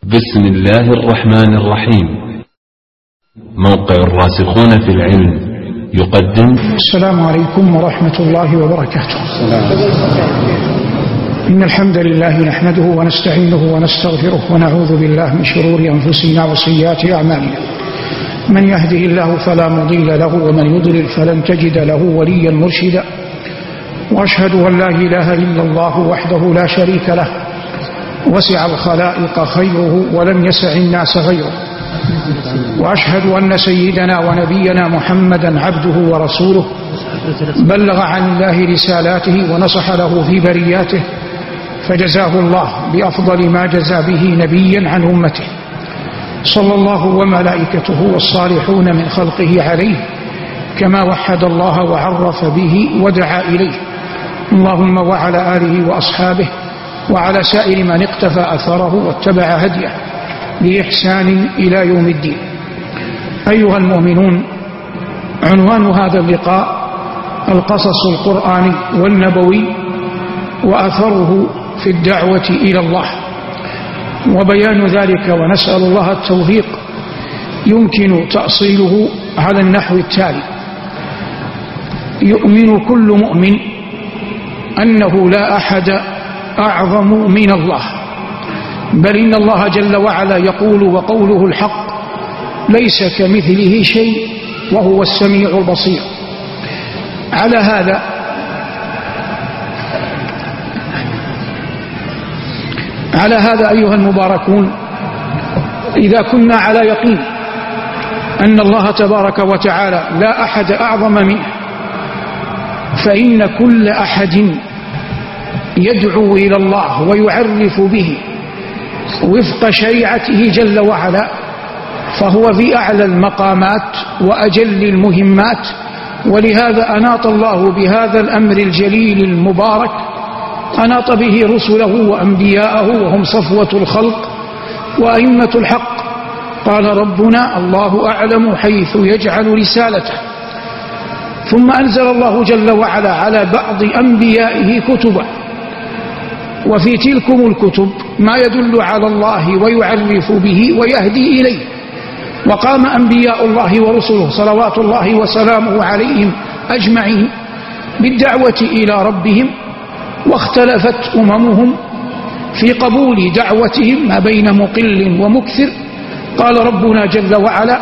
بسم الله الرحمن الرحيم. موقع الراسخون في العلم يقدم. السلام عليكم ورحمة الله وبركاته. إن الحمد لله نحمده ونستعينه ونستغفره ونعوذ بالله من شرور أنفسنا وسيئات أعمالنا. من يهده الله فلا مضل له ومن يضلل فلن تجد له وليا مرشدا. وأشهد أن لا إله إلا الله وحده لا شريك له وسع الخلائق خيره ولم يسع الناس غيره. وأشهد أن سيدنا ونبينا محمدا عبده ورسوله بلغ عن الله رسالاته ونصح له في برياته، فجزاه الله بأفضل ما جزى به نبيا عن أمته، صلى الله وملائكته والصالحون من خلقه عليه كما وحد الله وعرف به ودعا إليه. اللهم وعلى آله وأصحابه وعلى سائر من اقتفى أثره واتبع هديه بإحسان إلى يوم الدين. أيها المؤمنون، عنوان هذا اللقاء القصص القرآني والنبوي وأثره في الدعوة إلى الله، وبيان ذلك ونسأل الله التوفيق يمكن تأصيله على النحو التالي: يؤمن كل مؤمن أنه لا أحد أعظم من الله، بل إن الله جل وعلا يقول وقوله الحق: ليس كمثله شيء وهو السميع البصير. على هذا أيها المباركون، إذا كنا على يقين أن الله تبارك وتعالى لا أحد أعظم منه، فإن كل أحد يدعو إلى الله ويعرف به وفق شريعته جل وعلا فهو في أعلى المقامات وأجل المهمات. ولهذا أناط الله بهذا الأمر الجليل المبارك، أناط به رسله وأنبياءه وهم صفوة الخلق وأئمة الحق. قال ربنا: الله أعلم حيث يجعل رسالته. ثم أنزل الله جل وعلا على بعض أنبيائه كتبا، وفي تلكم الكتب ما يدل على الله ويعرف به ويهدي إليه. وقام أنبياء الله ورسله صلوات الله وسلامه عليهم أجمعين بالدعوة إلى ربهم، واختلفت أممهم في قبول دعوتهم ما بين مقل ومكثر. قال ربنا جل وعلا: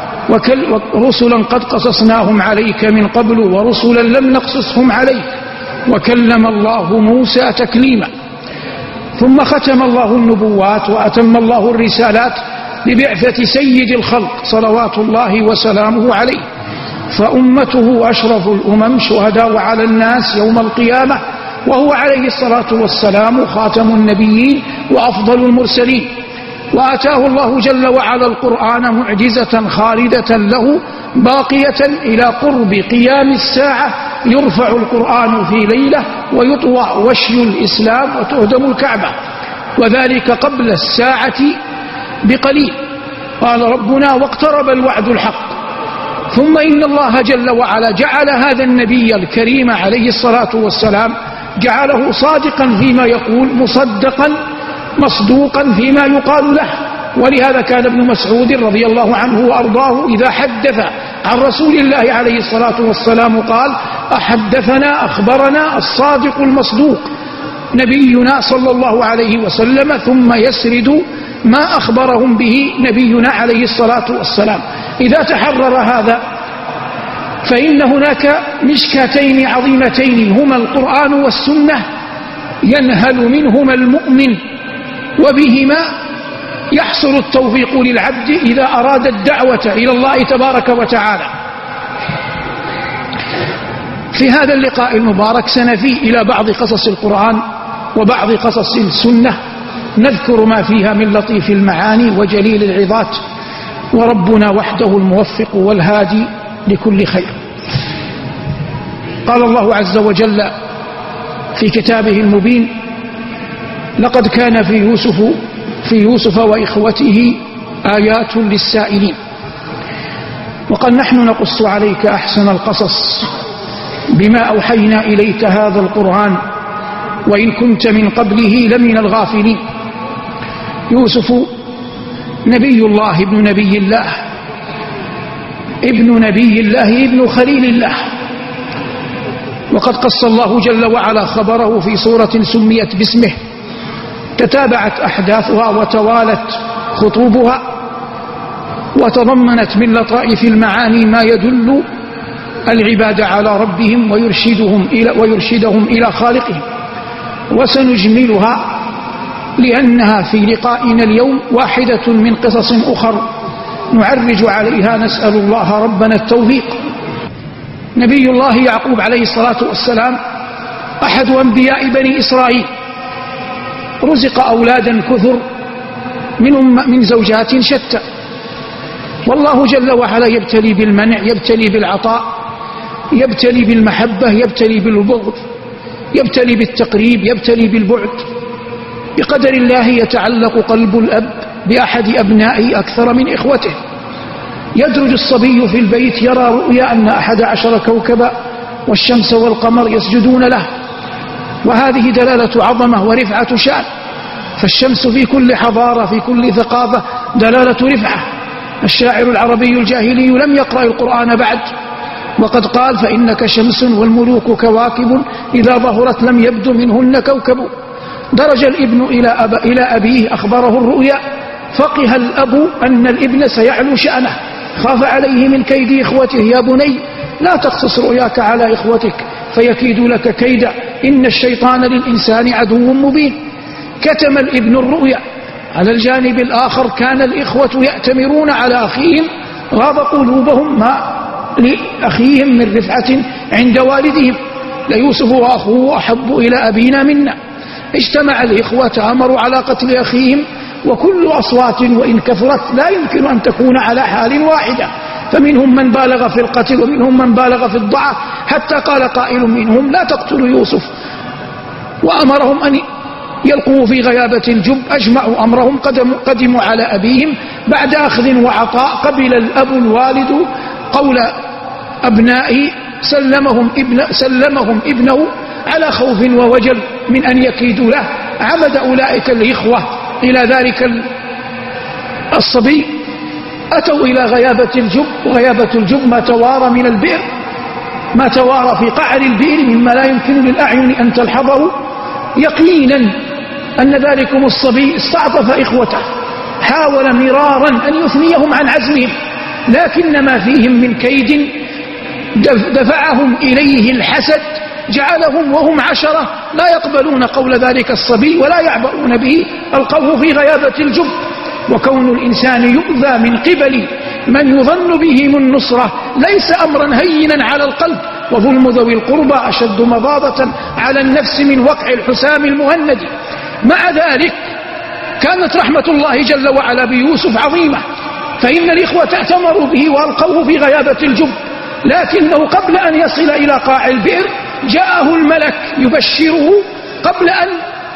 ورسلا قد قصصناهم عليك من قبل ورسلا لم نقصصهم عليك وكلم الله موسى تكليما. ثم ختم الله النبوات وأتم الله الرسالات ببعثة سيد الخلق صلوات الله وسلامه عليه، فأمته أشرف الأمم شهداء على الناس يوم القيامة، وهو عليه الصلاة والسلام خاتم النبيين وأفضل المرسلين. وآتاه الله جل وعلا القرآن معجزة خالدة له باقية إلى قرب قيام الساعة. يرفع القرآن في ليلة ويطوى وشي الإسلام وتهدم الكعبة، وذلك قبل الساعة بقليل. قال ربنا: واقترب الوعد الحق. ثم إن الله جل وعلا جعل هذا النبي الكريم عليه الصلاة والسلام جعله صادقا فيما يقول، مصدقا مصدوقا فيما يقال له. ولهذا كان ابن مسعود رضي الله عنه وأرضاه إذا حدث عن رسول الله عليه الصلاة والسلام قال: أحدثنا أخبرنا الصادق المصدوق نبينا صلى الله عليه وسلم، ثم يسرد ما أخبرهم به نبينا عليه الصلاة والسلام. إذا تحرر هذا فإن هناك مشكاتين عظيمتين هما القرآن والسنة ينهل منهما المؤمن، وبهما يحصل التوفيق للعبد إذا أراد الدعوة إلى الله تبارك وتعالى. في هذا اللقاء المبارك سنفي إلى بعض قصص القرآن وبعض قصص السنة، نذكر ما فيها من لطيف المعاني وجليل العظات، وربنا وحده الموفق والهادي لكل خير. قال الله عز وجل في كتابه المبين: لقد كان في يوسف وإخوته آيات للسائلين. وقد نحن نقص عليك أحسن القصص بما أوحينا إليك هذا القرآن وإن كنت من قبله لمن الغافلين. يوسف نبي الله ابن نبي الله ابن نبي الله ابن خليل الله، وقد قص الله جل وعلا خبره في سورة سميت باسمه تتابعت أحداثها وتوالت خطوبها، وتضمنت من لطائف المعاني ما يدل العباد على ربهم ويرشدهم إلى خالقهم. وسنجملها لأنها في لقائنا اليوم واحدة من قصص أخر نعرج عليها، نسأل الله ربنا التوفيق. نبي الله يعقوب عليه الصلاة والسلام أحد أنبياء بني إسرائيل، رزق أولادا كثر من زوجات شتى، والله جل وعلا يبتلي بالمنع، يبتلي بالعطاء، يبتلي بالمحبة، يبتلي بالبغض، يبتلي بالتقريب، يبتلي بالبعد. بقدر الله يتعلق قلب الأب بأحد أبنائه أكثر من إخوته. يدرج الصبي في البيت يرى رؤيا أن 11 كوكبا والشمس والقمر يسجدون له، وهذه دلالة عظمة ورفعة شأن. فالشمس في كل حضارة في كل ثقافة دلالة رفعة. الشاعر العربي الجاهلي لم يقرأ القرآن بعد، وقد قال: فإنك شمس والملوك كواكب إذا ظهرت لم يبد منهن كوكب. درج الابن إلى أبيه أخبره الرؤيا، فقه الأب أن الابن سيعلو شأنه، خاف عليه من كيد إخوته: يا بني لا تقصص رؤياك على إخوتك فيكيد لك كيدا، إن الشيطان للإنسان عدو مبين. كتم الابن الرؤيا. على الجانب الآخر كان الإخوة يأتمرون على أخيهم، غاب قلوبهم ما لأخيهم من رفعة عند والدهم. ليوسف وأخوه أحب إلى أبينا منا. اجتمع الإخوة تآمروا على قتل أخيهم، وكل أصوات وإن كثرت لا يمكن أن تكون على حال واحدة، فمنهم من بالغ في القتل ومنهم من بالغ في الضعف، حتى قال قائل منهم: لا تقتلوا يوسف، وأمرهم أن يلقوا في غيابة الجب. أجمعوا أمرهم، قدموا على أبيهم بعد أخذ وعطاء. قبل الأب الوالد قول أبنائه، سلمهم ابنه على خوف ووجل من أن يكيدوا له. عمد أولئك الإخوة إلى ذلك الصبي، أتوا إلى غيابة الجب، وغيابة الجب ما توارى من البئر، ما توارى في قعر البئر مما لا يمكن للأعين أن تلحظه. يقينا أن ذلكم الصبي استعطف إخوته، حاول مرارا أن يثنيهم عن عزمهم، لكن ما فيهم من كيد دفعهم إليه الحسد، جعلهم وهم 10 لا يقبلون قول ذلك الصبي ولا يعبؤون به، ألقوه في غيابة الجب. وكون الإنسان يؤذى من قبل من يظن بهم النصرة ليس أمرا هينا على القلب، وظلم ذوي القربى أشد مضاضة على النفس من وقع الحسام المهند. مع ذلك كانت رحمة الله جل وعلا بيوسف عظيمة، فإن الإخوة اعتمروا به وألقوه في غيابة الجب، لكنه قبل أن يصل إلى قاع البئر جاءه الملك يبشره قبل أن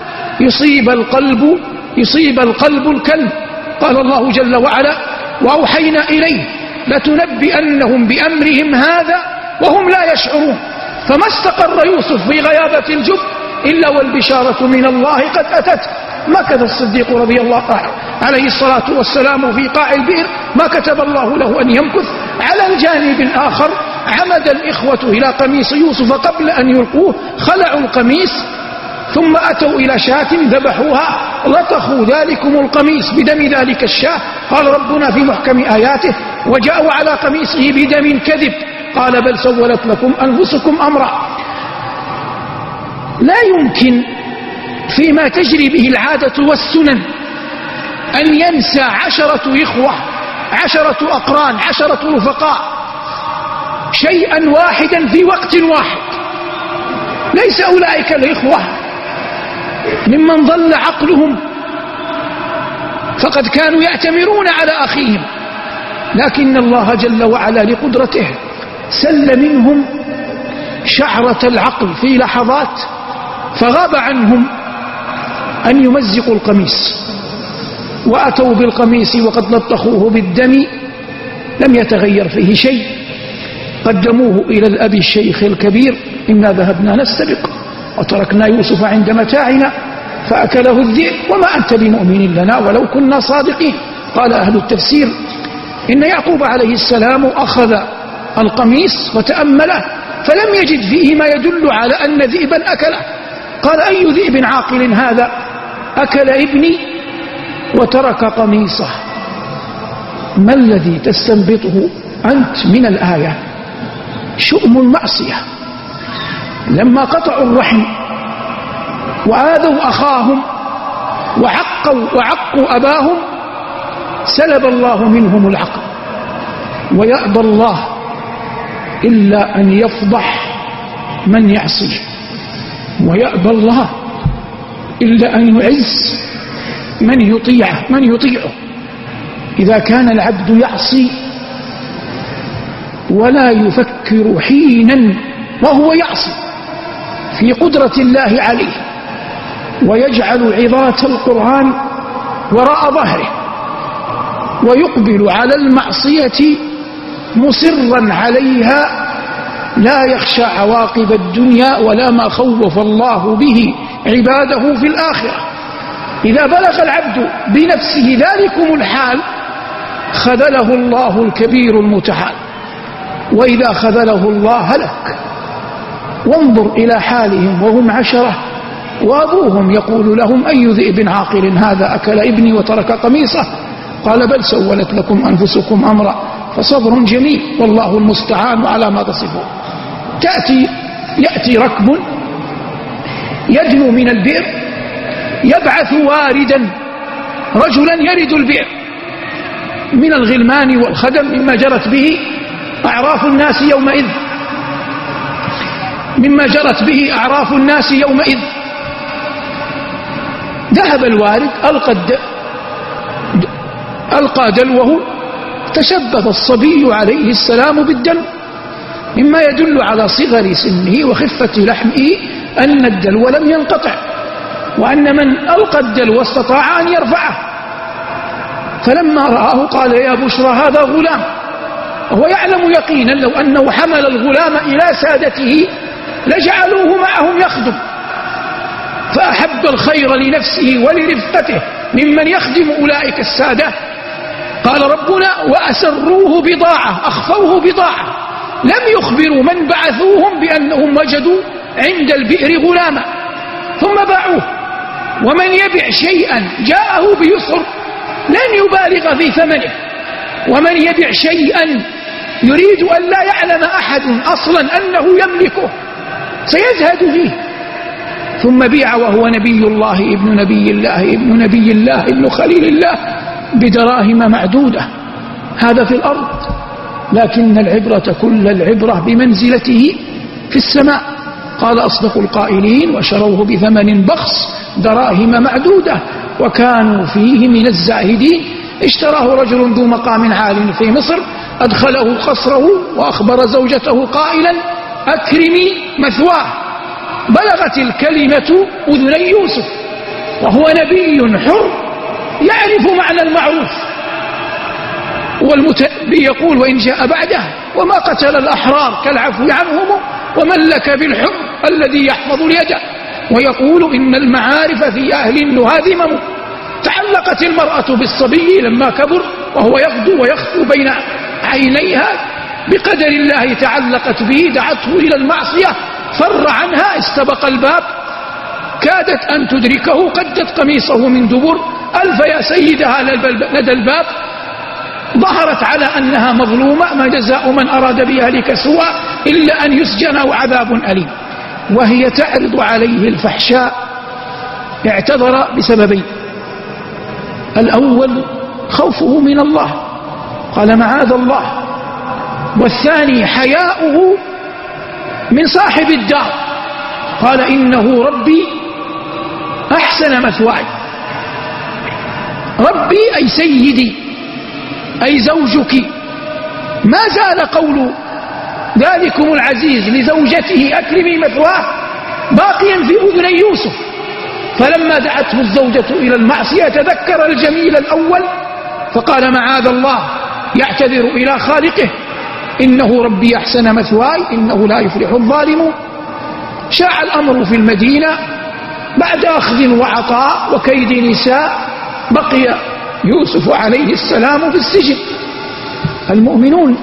يصيب القلب الكلب. قال الله جل وعلا: وأوحينا إليه لتنبئنهم بأمرهم هذا وهم لا يشعرون. فما استقر يوسف في غيابة الجب إلا والبشارة من الله قد أتت. مكث الصديق رضي الله عليه الصلاة والسلام في قاع البئر، ما كتب الله له أن يمكث. على الجانب الآخر عمد الإخوة إلى قميص يوسف قبل أن يلقوه، خلعوا القميص ثم أتوا إلى شاة ذبحوها، لطخوا ذلكم القميص بدم ذلك الشاة. قال ربنا في محكم آياته: وجاءوا على قميصه بدم كذب، قال بل سولت لكم أنفسكم أمرا. لا يمكن فيما تجري به العادة والسنن أن ينسى 10 إخوة، 10 أقران، 10 رفقاء شيئا واحدا في وقت واحد. ليس أولئك الإخوة ممن ضل عقلهم، فقد كانوا يأتمرون على أخيهم، لكن الله جل وعلا لقدرته سل منهم شعرة العقل في لحظات، فغاب عنهم أن يمزقوا القميص، وأتوا بالقميص وقد لطخوه بالدم لم يتغير فيه شيء. قدموه إلى الأب الشيخ الكبير: إنا ذهبنا نستبق وتركنا يوسف عند متاعنا فأكله الذئب وما أنت بمؤمن لنا ولو كنا صادقين. قال أهل التفسير إن يعقوب عليه السلام أخذ القميص وتأمله فلم يجد فيه ما يدل على أن ذئبا أكله. قال: أي ذئب عاقل هذا أكل ابني وترك قميصه؟ ما الذي تستنبطه أنت من الآية؟ شؤم المعصية. لما قطعوا الرحم وآذوا أخاهم وعقوا أباهم سلب الله منهم العقل، ويأبى الله إلا أن يفضح من يعصيه، ويأبى الله إلا أن يعز من يطيعه. إذا كان العبد يعصي ولا يفكر حينا وهو يعصي في قدرة الله عليه، ويجعل عظات القرآن وراء ظهره ويقبل على المعصية مصرا عليها، لا يخشى عواقب الدنيا ولا ما خوف الله به عباده في الآخرة. إذا بلغ العبد بنفسه ذلكم الحال خذله الله الكبير المتعال، وإذا خذله الله هلك. وانظر إلى حالهم وهم 10 وأبوهم يقول لهم: أي ذئب عاقل هذا أكل ابني وترك قميصه؟ قال: بل سولت لكم أنفسكم أمرا فصبر جميل والله المستعان على ما تصفون. يأتي ركب يدنو من البئر يبعث واردا، رجلا يرد البئر من الغلمان والخدم مما جرت به أعراف الناس يومئذ. ذهب الوارد ألقى دلوه، تشبث الصبي عليه السلام بالدلو، مما يدل على صغر سنه وخفة لحمه أن الدلو لم ينقطع، وأن من ألقى الدلو استطاع أن يرفعه. فلما رآه قال: يا بشرى هذا غلام. وهو يعلم يقينا لو أنه حمل الغلام إلى سادته لجعلوه معهم يخدم، فأحب الخير لنفسه ولرفقته ممن يخدم أولئك السادة. قال ربنا: وأسروه بضاعة، أخفوه بضاعة، لم يخبروا من بعثوهم بأنهم وجدوا عند البئر غلاما ثم باعوه. ومن يبع شيئا جاءه بيسر لن يبالغ في ثمنه، ومن يبع شيئا يريد أن لا يعلم أحد أصلا أنه يملكه سيزهد فيه، ثم بيع وهو نبي الله ابن نبي الله ابن خليل الله بدراهم معدودة. هذا في الأرض، لكن العبرة كل العبرة بمنزلته في السماء. قال أصدق القائلين: وشروه بثمن بخس دراهم معدودة وكانوا فيه من الزاهدين. اشتراه رجل ذو مقام عال في مصر، أدخله قصره وأخبر زوجته قائلا: أكرمي مثواه. بلغت الكلمة أذني يوسف وهو نبي حر يعرف معنى المعروف، والمتنبي يقول: وإن جاء بعده وما قتل الأحرار كالعفو عنهم ومن لك بالحر الذي يحفظ اليد. ويقول: إن المعارف في أهل النهى ذمم. تعلقت المرأة بالصبي لما كبر وهو يغدو ويخفو بين عينيها، بقدر الله تعلقت به، دعته إلى المعصية فر عنها، استبق الباب، كادت أن تدركه، قدت قميصه من دبر، ألف يا سيدها لدى الباب، ظهرت على أنها مظلومة، ما جزاء من أراد بأهلك سوءا إلا أن يسجن أو عذاب أليم. وهي تعرض عليه الفحشاء، اعتذر بسببين: الأول خوفه من الله قال معاذ الله، والثاني حياؤه من صاحب الدار قال: إنه ربي أحسن مثواي. ربي أي سيدي أي زوجك. ما زال قول ذلكم العزيز لزوجته أكرمي مثواه باقيا في أذني يوسف. فلما دعته الزوجة إلى المعصية تذكر الجميل الأول فقال: معاذ الله، يعتذر إلى خالقه: إنه ربي أحسن مثواي إنه لا يفلح الظالمون. شاع الأمر في المدينة بعد أخذ وعطاء وكيد نساء، بقي يوسف عليه السلام في السجن. المؤمنون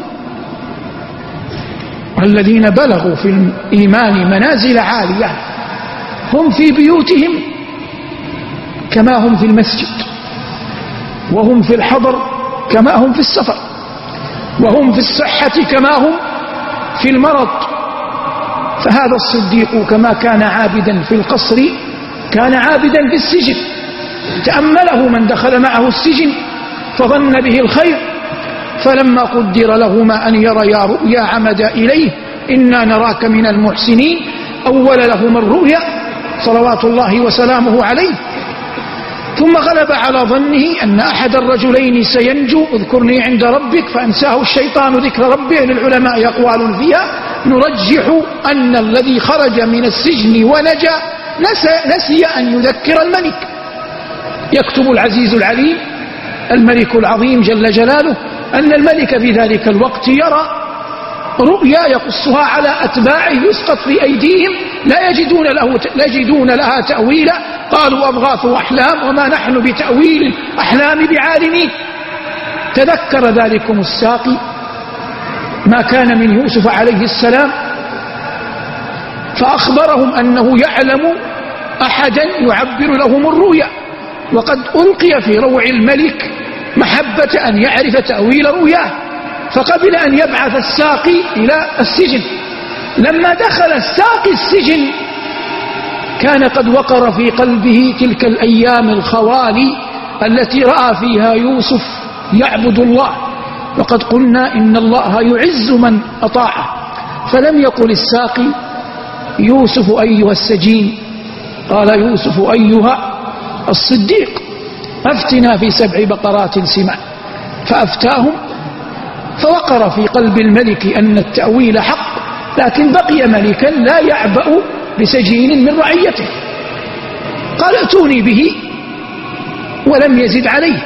الذين بلغوا في الإيمان منازل عالية هم في بيوتهم كما هم في المسجد، وهم في الحضر كما هم في السفر، وهم في الصحة كما هم في المرض. فهذا الصديق كما كان عابدا في القصر كان عابدا في السجن. تأمله من دخل معه السجن فظن به الخير، فلما قدر لهما أن يريا رؤيا عمد إليه إنا نراك من المحسنين أول لهما الرؤيا صلوات الله وسلامه عليه. ثم غلب على ظنه أن أحد الرجلين سينجو، اذكرني عند ربك فأنساه الشيطان ذكر ربه. للعلماء أقوال فيها، نرجح أن الذي خرج من السجن ونجا نسي أن يذكر الملك. يكتب العزيز العليم الملك العظيم جل جلاله أن الملك في ذلك الوقت يرى رؤيا يقصها على أتباعه يسقط في أيديهم لا يجدون لها تأويلا، قالوا أضغاث أحلام وما نحن بتأويل الأحلام بعالمين. تذكر ذلكم الساقي ما كان من يوسف عليه السلام، فأخبرهم أنه يعلم أحدا يعبر لهم الرؤيا، وقد ألقي في روع الملك محبة أن يعرف تأويل رؤياه، فقبل أن يبعث الساقي إلى السجن. لما دخل الساقي السجن كان قد وقر في قلبه تلك الأيام الخوالي التي رأى فيها يوسف يعبد الله، وقد قلنا إن الله يعز من أطاعه. فلم يقل الساقي يوسف أيها السجين، قال يوسف أيها الصديق أفتنا في 7 بقرات سمان. فأفتاهم، فوقر في قلب الملك أن التأويل حق، لكن بقي ملكا لا يعبأ بسجين من رعيته. قال ائتوني به ولم يزد عليه.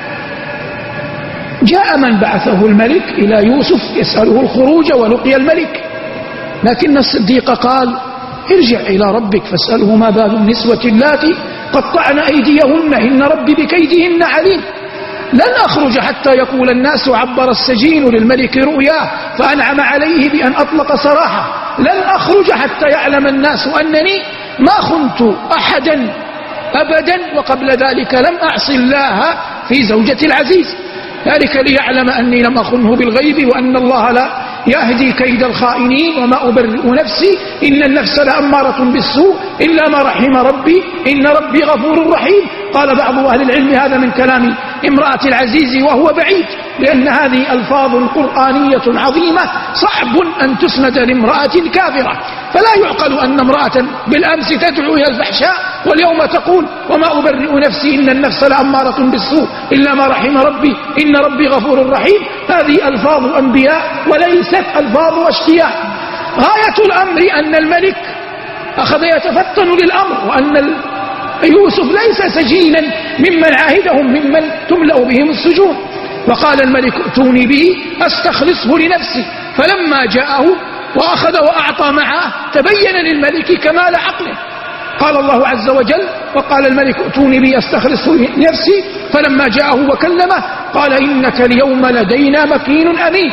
جاء من بعثه الملك إلى يوسف يسأله الخروج ولقي الملك، لكن الصديق قال ارجع إلى ربك فاسأله ما بال النسوة اللاتي قطعن أيديهن إن ربي بكيدهن عليم. لن أخرج حتى يقول الناس عبر السجين للملك رؤياه فأنعم عليه بأن أطلق سراحه. لن أخرج حتى يعلم الناس أنني ما خنت أحدا أبدا، وقبل ذلك لم أعص الله في زوجة العزيز، ذلك ليعلم أني لم أخنه بالغيب وأن الله لا يهدي كيد الخائنين وما أبرئ نفسي إن النفس لأمارة بالسوء إلا ما رحم ربي إن ربي غفور رحيم. قال بعض أهل العلم هذا من كلام امرأة العزيز وهو بعيد، لأن هذه ألفاظ قرآنية عظيمة صعب أن تسند لامرأة كافرة. فلا يعقل أن امرأة بالأمس تدعو إلى الفحشاء واليوم تقول وما أبرئ نفسي إن النفس لأمارة بالسوء إلا ما رحم ربي إن ربي غفور رحيم. هذه ألفاظ أنبياء وليست ألفاظ أشقياء. غاية الأمر أن الملك أخذ يتفطن للأمر، وأن يوسف ليس سجينا ممن عاهدهم ممن تملأ بهم السجون. وقال الملك ائتوني به أستخلصه لنفسي. فلما جاءه وأخذ وأعطى معه تبين للملك كمال عقله. قال الله عز وجل وقال الملك ائتوني به أستخلصه لنفسي فلما جاءه وكلمه قال إنك اليوم لدينا مكين أمين.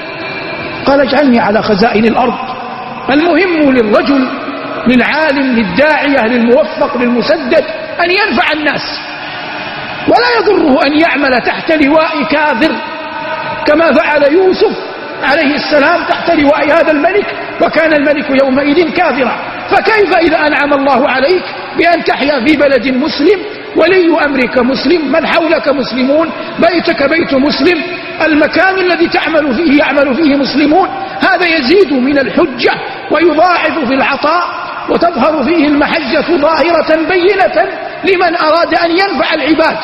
قال اجعلني على خزائن الأرض. المهم للرجل للعالم للداعية للموفق للمسدد أن ينفع الناس، ولا يضره أن يعمل تحت لواء كاذر كما فعل يوسف عليه السلام تحت لواء هذا الملك، وكان الملك يومئذ كافرا. فكيف إذا أنعم الله عليك بأن تحيا في بلد مسلم، ولي أمرك مسلم، من حولك مسلمون، بيتك بيت مسلم، المكان الذي تعمل فيه يعمل فيه مسلمون. هذا يزيد من الحجة ويضاعف في العطاء، وتظهر فيه المحجة ظاهرة بينة لمن أراد أن ينفع العباد.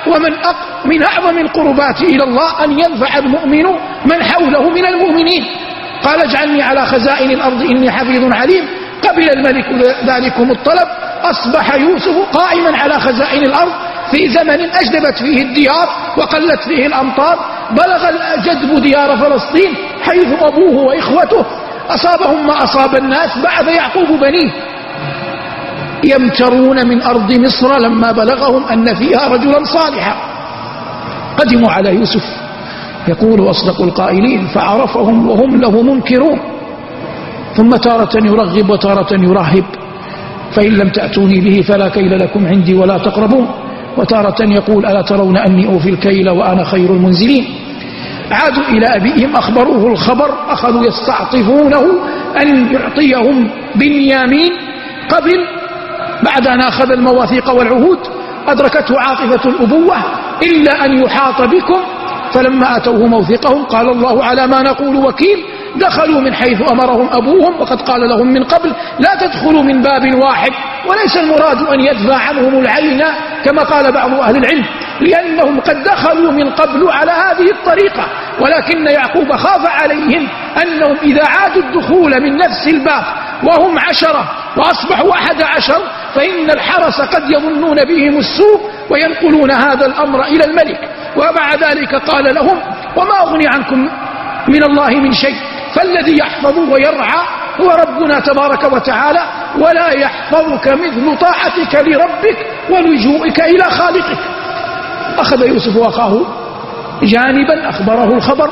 ومن أعظم القربات إلى الله أن ينفع المؤمن من حوله من المؤمنين. قال اجعلني على خزائن الأرض إني حفيظ عليم. قبل الملك ذلكم الطلب. أصبح يوسف قائما على خزائن الأرض في زمن أجدبت فيه الديار وقلت فيه الأمطار. بلغ الجدب ديار فلسطين حيث أبوه وإخوته أصابهم ما أصاب الناس. بعد يعقوب بنيه يمترون من أرض مصر لما بلغهم أن فيها رجلا صالحا قدموا على يوسف يقول أصدق القائلين فعرفهم وهم له منكرون ثم تارة يرغب وتارة يرهب فإن لم تأتوني به فلا كيل لكم عندي ولا تقربون وتارة يقول ألا ترون أني أوفي الكيل وأنا خير المنزلين. عادوا إلى أبيهم أخبروه الخبر أخذوا يستعطفونه أن يعطيهم بنيامين قبل بعد أن أخذ المواثيق والعهود أدركته عاطفة الأبوة إلا أن يحاط بكم فلما أتوه موثقهم قال الله على ما نقول وكيل دخلوا من حيث أمرهم أبوهم وقد قال لهم من قبل لا تدخلوا من باب واحد وليس المراد أن يدفع عنهم العين كما قال بعض أهل العلم لأنهم قد دخلوا من قبل على هذه الطريقة ولكن يعقوب خاف عليهم أنهم إذا عادوا الدخول من نفس الباب وهم 10 وأصبحوا 11 فإن الحرس قد يظنون بهم السوء وينقلون هذا الأمر إلى الملك. ومع ذلك قال لهم وما أغني عنكم من الله من شيء فالذي يحفظ ويرعى هو ربنا تبارك وتعالى ولا يحفظك مثل طاعتك لربك ولجوئك إلى خالقك. أخذ يوسف وأخاه جانبا أخبره الخبر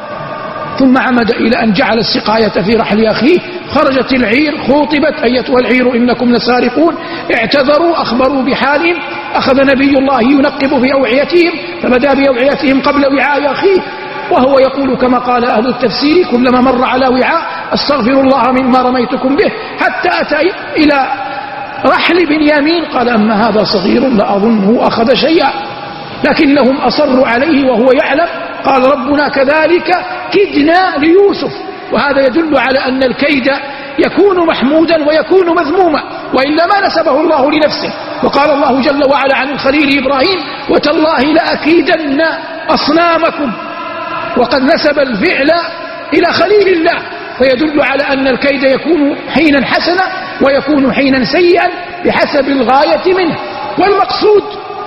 ثم عمد إلى أن جعل السقاية في رحل أخيه. خرجت العير خوطبت أيتها العير إنكم لسارقون اعتذروا أخبروا بحالهم. أخذ نبي الله ينقب في أوعيتهم فبدأ بأوعيتهم قبل وعاء أخيه وهو يقول كما قال أهل التفسير كلما مر على وعاء أستغفر الله مما رميتكم به حتى أتى إلى رحل بنيامين قال أما هذا صغير لأظنه أخذ شيئا لكنهم أصروا عليه وهو يعلم. قال ربنا كذلك كدنا ليوسف وهذا يدل على أن الكيد يكون محمودا ويكون مذموما وإلا ما نسبه الله لنفسه. وقال الله جل وعلا عن الخليل إبراهيم وتالله لأكيدن أصنامكم وقد نسب الفعل إلى خليل الله فيدل على أن الكيد يكون حينا حسنا ويكون حينا سيئا بحسب الغاية منه. والمقصود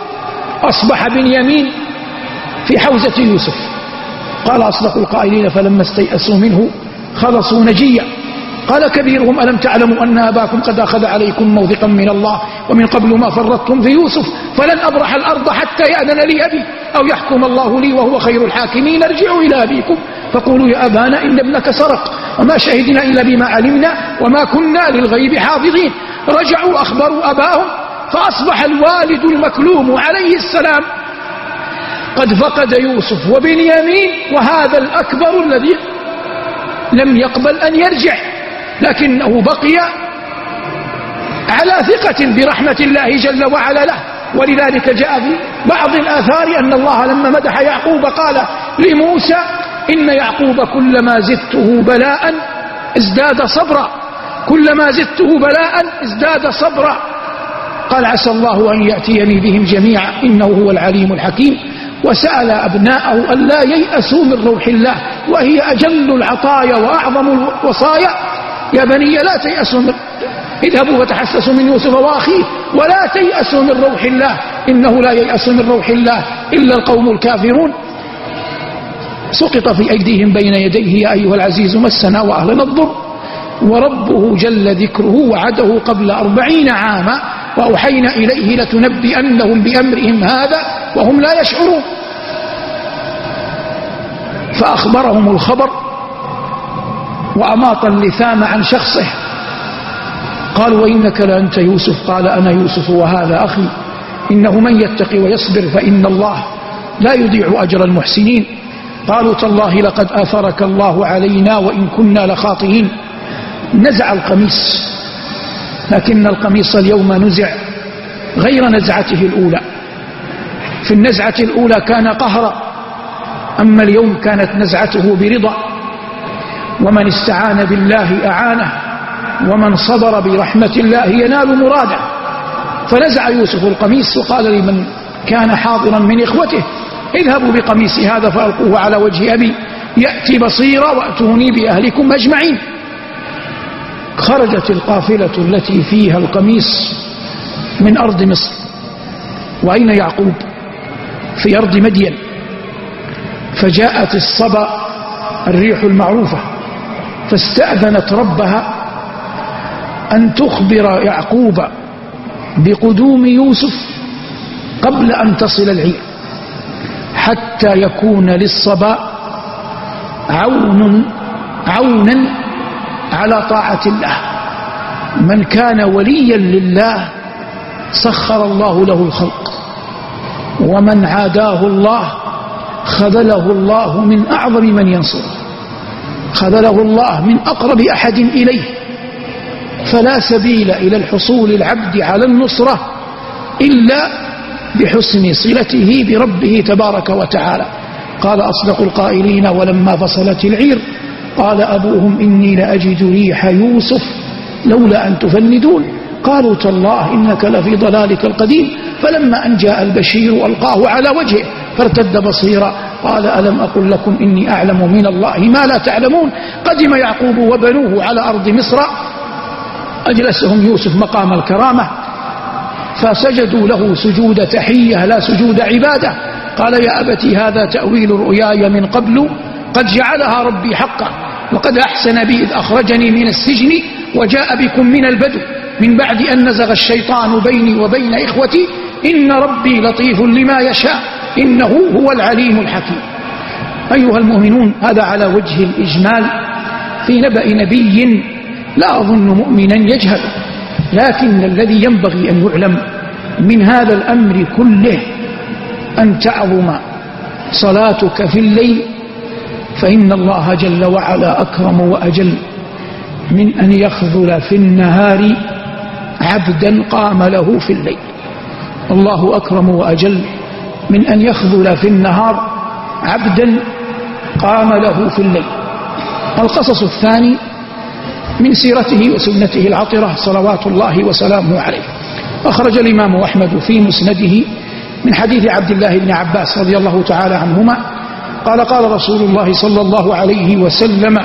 أصبح بنيامين في حوزة يوسف. قال أصدق القائلين فلما استيأسوا منه خلصوا نجيا قال كبيرهم ألم تعلموا أن أباكم قد أخذ عليكم موثقا من الله ومن قبل ما فرطتم في يوسف فلن أبرح الأرض حتى يأذن لي أبي أو يحكم الله لي وهو خير الحاكمين ارجعوا إلى أبيكم فقولوا يا أبانا إن ابنك سرق وما شهدنا إلا بما علمنا وما كنا للغيب حافظين. رجعوا أخبروا أباهم فأصبح الوالد المكلوم عليه السلام قد فقد يوسف وبنيامين وهذا الأكبر الذي لم يقبل أن يرجع لكنه بقي على ثقة برحمة الله جل وعلا له. ولذلك جاء في بعض الآثار أن الله لما مدح يعقوب قال لموسى إن يعقوب كلما زدته بلاء ازداد صبرا كلما زدته بلاء ازداد صبرا. قال عسى الله أن يأتيني بهم جميعا إنه هو العليم الحكيم. وسأل أبناءه أن لا ييأسوا من روح الله وهي أجل العطايا وأعظم الوصايا يا بني لا تيأسوا اذهبوا فتحسسوا من يوسف وأخيه ولا تيأسوا من روح الله إنه لا ييأس من روح الله إلا القوم الكافرون. سقط في أيديهم بين يديه يا أيها العزيز مسنا وأهلنا الضر وربه جل ذكره وعده قبل 40 عاما وأوحينا إليه لتنبئنهم بأمرهم هذا وهم لا يشعرون. فأخبرهم الخبر وأماط اللثام عن شخصه. قالوا وإنك لأنت يوسف قال أنا يوسف وهذا أخي إنه من يتقي ويصبر فإن الله لا يضيع أجر المحسنين. قالوا تالله لقد آثرك الله علينا وإن كنا لخاطئين. نزع القميص لكن القميص اليوم نزع غير نزعته الأولى. في النزعة الأولى كان قهرا أما اليوم كانت نزعته برضا. ومن استعان بالله أعانه ومن صبر برحمة الله ينال مراده. فنزع يوسف القميص وقال لمن كان حاضرا من إخوته اذهبوا بقميص هذا فألقوه على وجه أبي يأتي بصيرا وأتوني بأهلكم أجمعين. خرجت القافلة التي فيها القميص من أرض مصر. وأين يعقوب؟ في أرض مدين. فجاءت الصبا الريح المعروفة فاستأذنت ربها أن تخبر يعقوب بقدوم يوسف قبل أن تصل العير حتى يكون للصبا عونا على طاعة الله. من كان وليا لله سخر الله له الخلق، ومن عاداه الله خذله الله من أعظم من ينصره، خذله الله من أقرب أحد إليه. فلا سبيل إلى الحصول العبد على النصرة إلا بحسن صلته بربه تبارك وتعالى. قال أصدق القائلين: ولما فصلت العير قال أبوهم إني لأجد ريح يوسف لولا أن تفندون قالوا تالله إنك لفي ضلالك القديم. فلما أن جاء البشير ألقاه على وجهه فارتد بصيرا قال ألم أقل لكم إني أعلم من الله ما لا تعلمون. قدم يعقوب وبنوه على أرض مصر أجلسهم يوسف مقام الكرامة فسجدوا له سجود تحية لا سجود عبادة. قال يا أبتي هذا تأويل رؤياي من قبل قد جعلها ربي حقا وقد أحسن بي إذ أخرجني من السجن وجاء بكم من البدو من بعد أن نزغ الشيطان بيني وبين إخوتي إن ربي لطيف لما يشاء إنه هو العليم الحكيم. أيها المؤمنون، هذا على وجه الإجمال في نبأ نبي لا أظن مؤمنا يجهل، لكن الذي ينبغي أن يعلم من هذا الأمر كله أن تعظم صلاتك في الليل، فإن الله جل وعلا أكرم وأجل من أن يخذل في النهار عبدا قام له في الليل. الله أكرم وأجل من أن يخذل في النهار عبدا قام له في الليل. القصص الثاني من سيرته وسنته العطرة صلوات الله وسلامه عليه. أخرج الإمام أحمد في مسنده من حديث عبد الله بن عباس رضي الله تعالى عنهما قال قال رسول الله صلى الله عليه وسلم: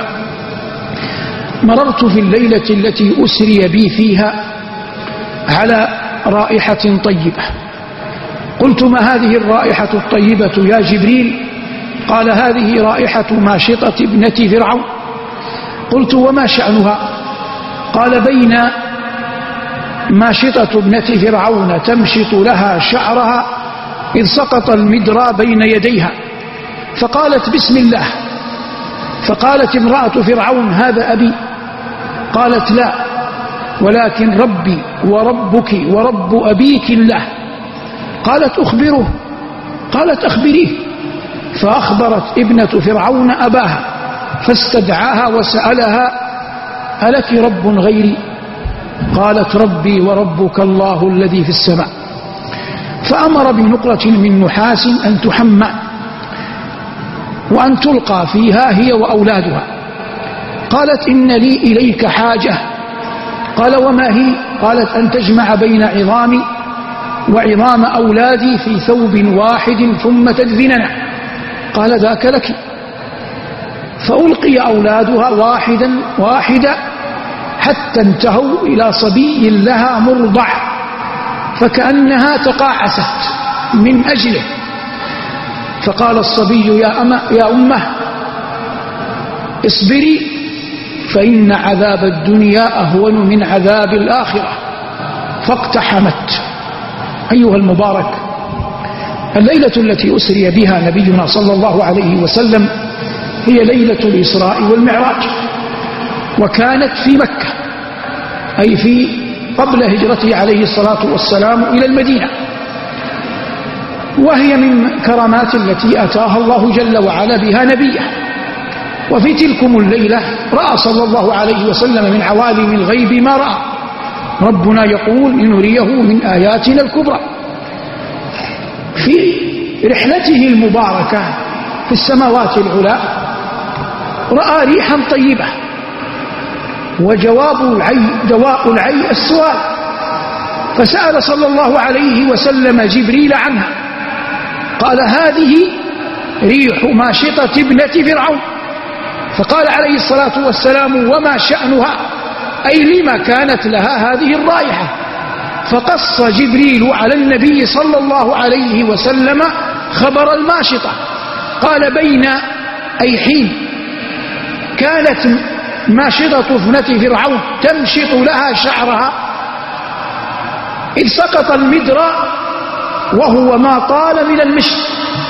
مررت في الليلة التي أسري بي فيها على رائحة طيبة. قلت: ما هذه الرائحة الطيبة يا جبريل؟ قال: هذه رائحة ماشطة ابنة فرعون. قلت: وما شأنها؟ قال: بين ماشطة ابنة فرعون تمشط لها شعرها إذ سقط المدرى بين يديها فقالت بسم الله. فقالت امرأة فرعون: هذا أبي؟ قالت: لا، ولكن ربي وربك ورب أبيك الله. قالت: أخبره. قالت: أخبريه. فأخبرت ابنة فرعون أباها فاستدعاها وسألها: ألك رب غيري؟ قالت: ربي وربك الله الذي في السماء. فأمر بنقرة من نحاس أن تحمى وأن تلقى فيها هي وأولادها. قالت: إن لي إليك حاجة. قال: وما هي؟ قالت: أن تجمع بين عظامي وعظام أولادي في ثوب واحد ثم تدفننا. قال: ذاك لك. فألقي أولادها واحدا حتى انتهوا إلى صبي لها مرضع فكأنها تقاعست من أجله. فقال الصبي: يا أمه اصبري فإن عذاب الدنيا أهون من عذاب الآخرة. فاقتحمت. أيها المبارك، الليلة التي أسري بها نبينا صلى الله عليه وسلم هي ليلة الإسراء والمعراج، وكانت في مكة، أي في قبل هجرته عليه الصلاة والسلام إلى المدينة، وهي من كرامات التي أتاها الله جل وعلا بها نبيه. وفي تلكم الليلة رأى صلى الله عليه وسلم من عوالم الغيب ما رأى. ربنا يقول: لنريه من آياتنا الكبرى. في رحلته المباركة في السماوات العلى رأى ريحا طيبة، دواء العي السؤال، فسأل صلى الله عليه وسلم جبريل عنها. قال: هذه ريح ماشطة ابنة فرعون. فقال عليه الصلاة والسلام: وما شأنها؟ أي لما كانت لها هذه الرائحة؟ فقص جبريل على النبي صلى الله عليه وسلم خبر الماشطة. قال: بين أي حين كانت ماشطة ابنة فرعون تمشط لها شعرها إذ سقط المدرى وهو ما طال من المشط.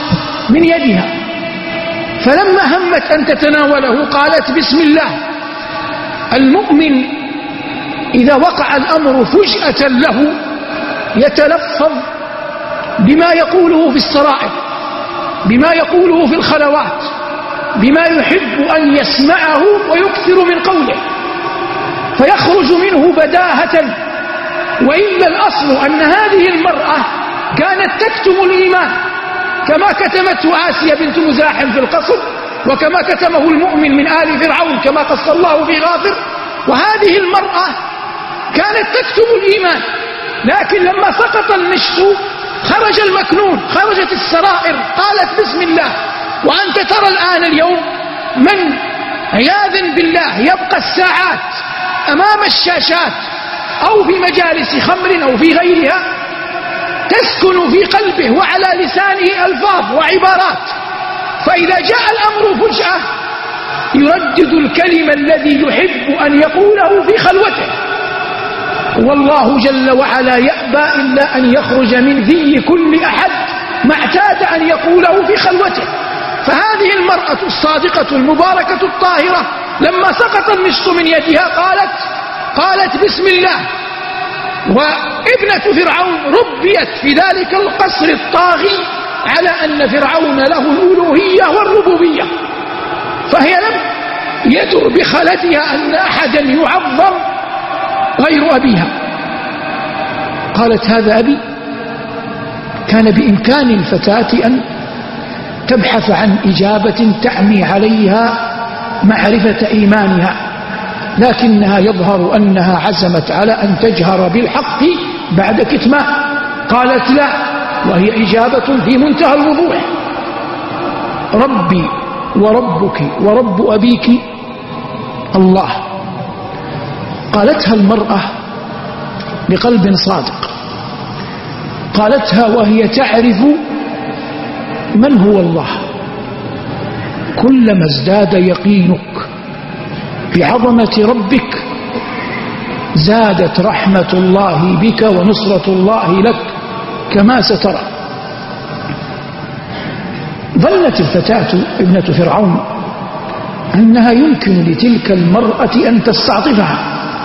من يدها، فلما همت أن تتناوله قالت بسم الله. المؤمن إذا وقع الأمر فجأة له يتلفظ بما يقوله في السرائر، بما يقوله في الخلوات، بما يحب أن يسمعه ويكثر من قوله، فيخرج منه بداهة. وإلا الأصل أن هذه المرأة كانت تكتم الإيمان كما كتمته آسيا بنت مزاحم في القصر، وكما كتمه المؤمن من آل فرعون كما قص الله في غافر. وهذه المرأة كانت تكتم الإيمان، لكن لما سقط النشط خرج المكنون، خرجت السرائر، قالت بسم الله. وأنت ترى الآن اليوم من عياذا بالله يبقى الساعات أمام الشاشات أو في مجالس خمر أو في غيرها تسكن في قلبه وعلى لسانه ألفاظ وعبارات، فإذا جاء الأمر فجأة يردد الكلمة الذي يحب أن يقوله في خلوته، والله جل وعلا يأبى إلا أن يخرج من ذي كل أحد ما اعتاد أن يقوله في خلوته. فهذه المرأة الصادقة المباركة الطاهرة لما سقط النشط من يدها قالت بسم الله. وابنة فرعون ربيت في ذلك القصر الطاغي على أن فرعون له الألوهية والربوبية، فهي لم يدر بخلتها أن أحدا يعظم غير أبيها. قالت هذا أبي. كان بإمكان الفتاة أن تبحث عن إجابة تعمي عليها معرفة إيمانها، لكنها يظهر أنها عزمت على أن تجهر بالحق بعد كتمان. قالت لا، وهي إجابة في منتهى الوضوح: ربي وربك ورب أبيك الله. قالتها المرأة بقلب صادق، قالتها وهي تعرف من هو الله. كلما ازداد يقينك بعظمة ربك زادت رحمة الله بك ونصرة الله لك كما سترى. ظنت الفتاة ابنة فرعون أنها يمكن لتلك المرأة أن تستعطفها،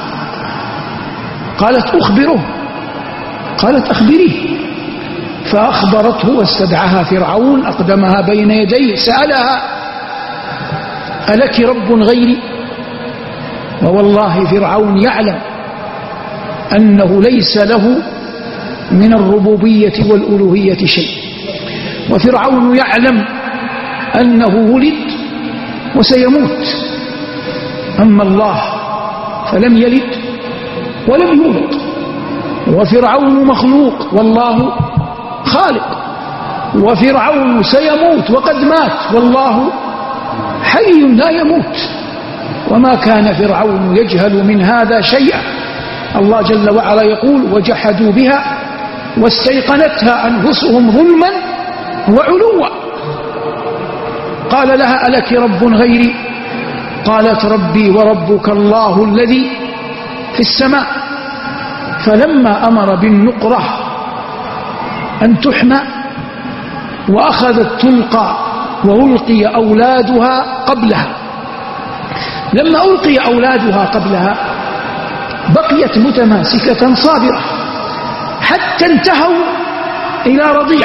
قالت أخبره، قالت أخبريه، فأخبرته واستدعاها فرعون أقدمها بين يديه سألها: ألك رب غيري؟ ووالله فرعون يعلم أنه ليس له من الربوبية والألوهية شيء، وفرعون يعلم أنه ولد وسيموت، أما الله فلم يلد ولم يولد، وفرعون مخلوق والله خالق، وفرعون سيموت وقد مات والله حي لا يموت، وما كان فرعون يجهل من هذا شيئا. الله جل وعلا يقول: وجحدوا بها واستيقنتها أنفسهم ظلما وعلوا. قال لها: ألك رب غيري؟ قالت: ربي وربك الله الذي في السماء. فلما أمر بالنقرة أن تحمى وأخذت تلقى وألقي أولادها قبلها، لما ألقي أولادها قبلها بقيت متماسكة صابرة حتى انتهوا إلى رضيع،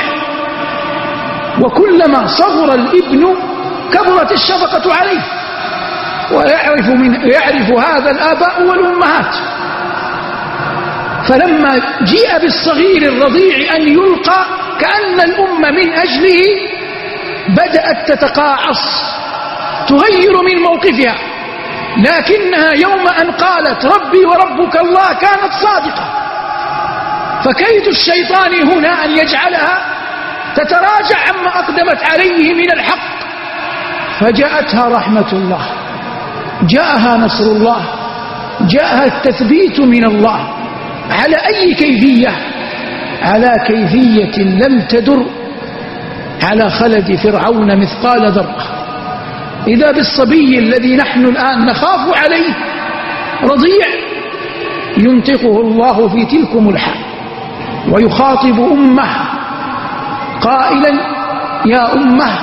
وكلما صغر الابن كبرت الشفقة عليه، ويعرف هذا الآباء والأمهات. فلما جيء بالصغير الرضيع أن يلقى كأن الأم من أجله بدأت تتقاعص تغير من موقفها، لكنها يوم أن قالت ربي وربك الله كانت صادقة. فكيد الشيطان هنا أن يجعلها تتراجع عما أقدمت عليه من الحق، فجاءتها رحمة الله، جاءها نصر الله، جاءها التثبيت من الله. على أي كيفية؟ على كيفية لم تدر على خلد فرعون مثقال ذرة. إذا بالصبي الذي نحن الآن نخاف عليه رضيع ينطقه الله في تلكم الحال ويخاطب أمه قائلا: يا أمة